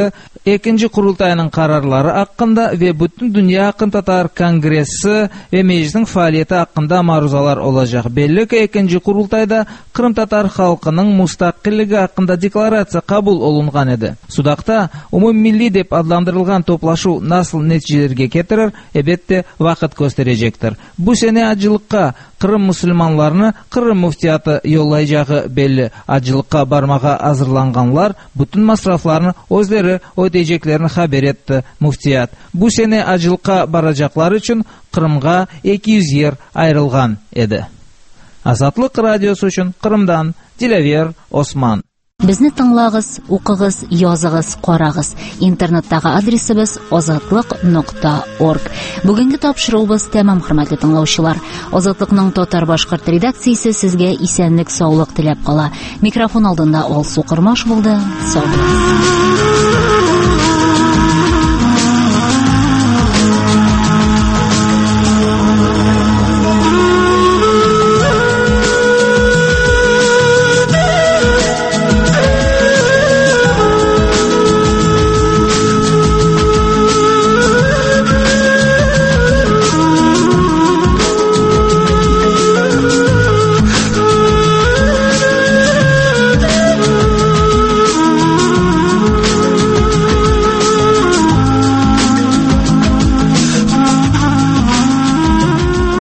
экинчи курултайынын карарлары акында ве бүтүн дүйнө акын татар конгресси ве мейжистин фаалияти акында марузалар олажак. Белли ки экинчи курултайда Кырым татар халкынын мустакылдыгы акында декларация кабыл олунган эди. Судакта умуммилли деп адландырылган топлашуу насыл нетижелерге кетирер, эбетте вакыт көстөрөжектир. Бу сене ажылыкка Кырым мусулманларыны Кырым муфтияты жоллай жагы белли. Ажылыкка бармага азырланганлар бүтүн масрафларын өзлөрү өтөйжеклерин хабар этти муфтият. Бу сене ажылыкка баражаклар үчүн Кырымга эки жүз жер айрылган эди. Азатлык радиосу үчүн Кырымдан Дилавер Осман. Безне тыңлагыз, укыгыз, языгыз, карагыз. Интернеттагы адресыбыз азатлык нокта орг. Бүгенге тапшыруыбыз тәмам, хөрмәтле тыңлаучылар. Азатлыкның татар башкорт редакциясе сезгә исәнлек, саулык теләп кала. Микрофон алдында Алсу Кырмаш булды. Сау булыгыз.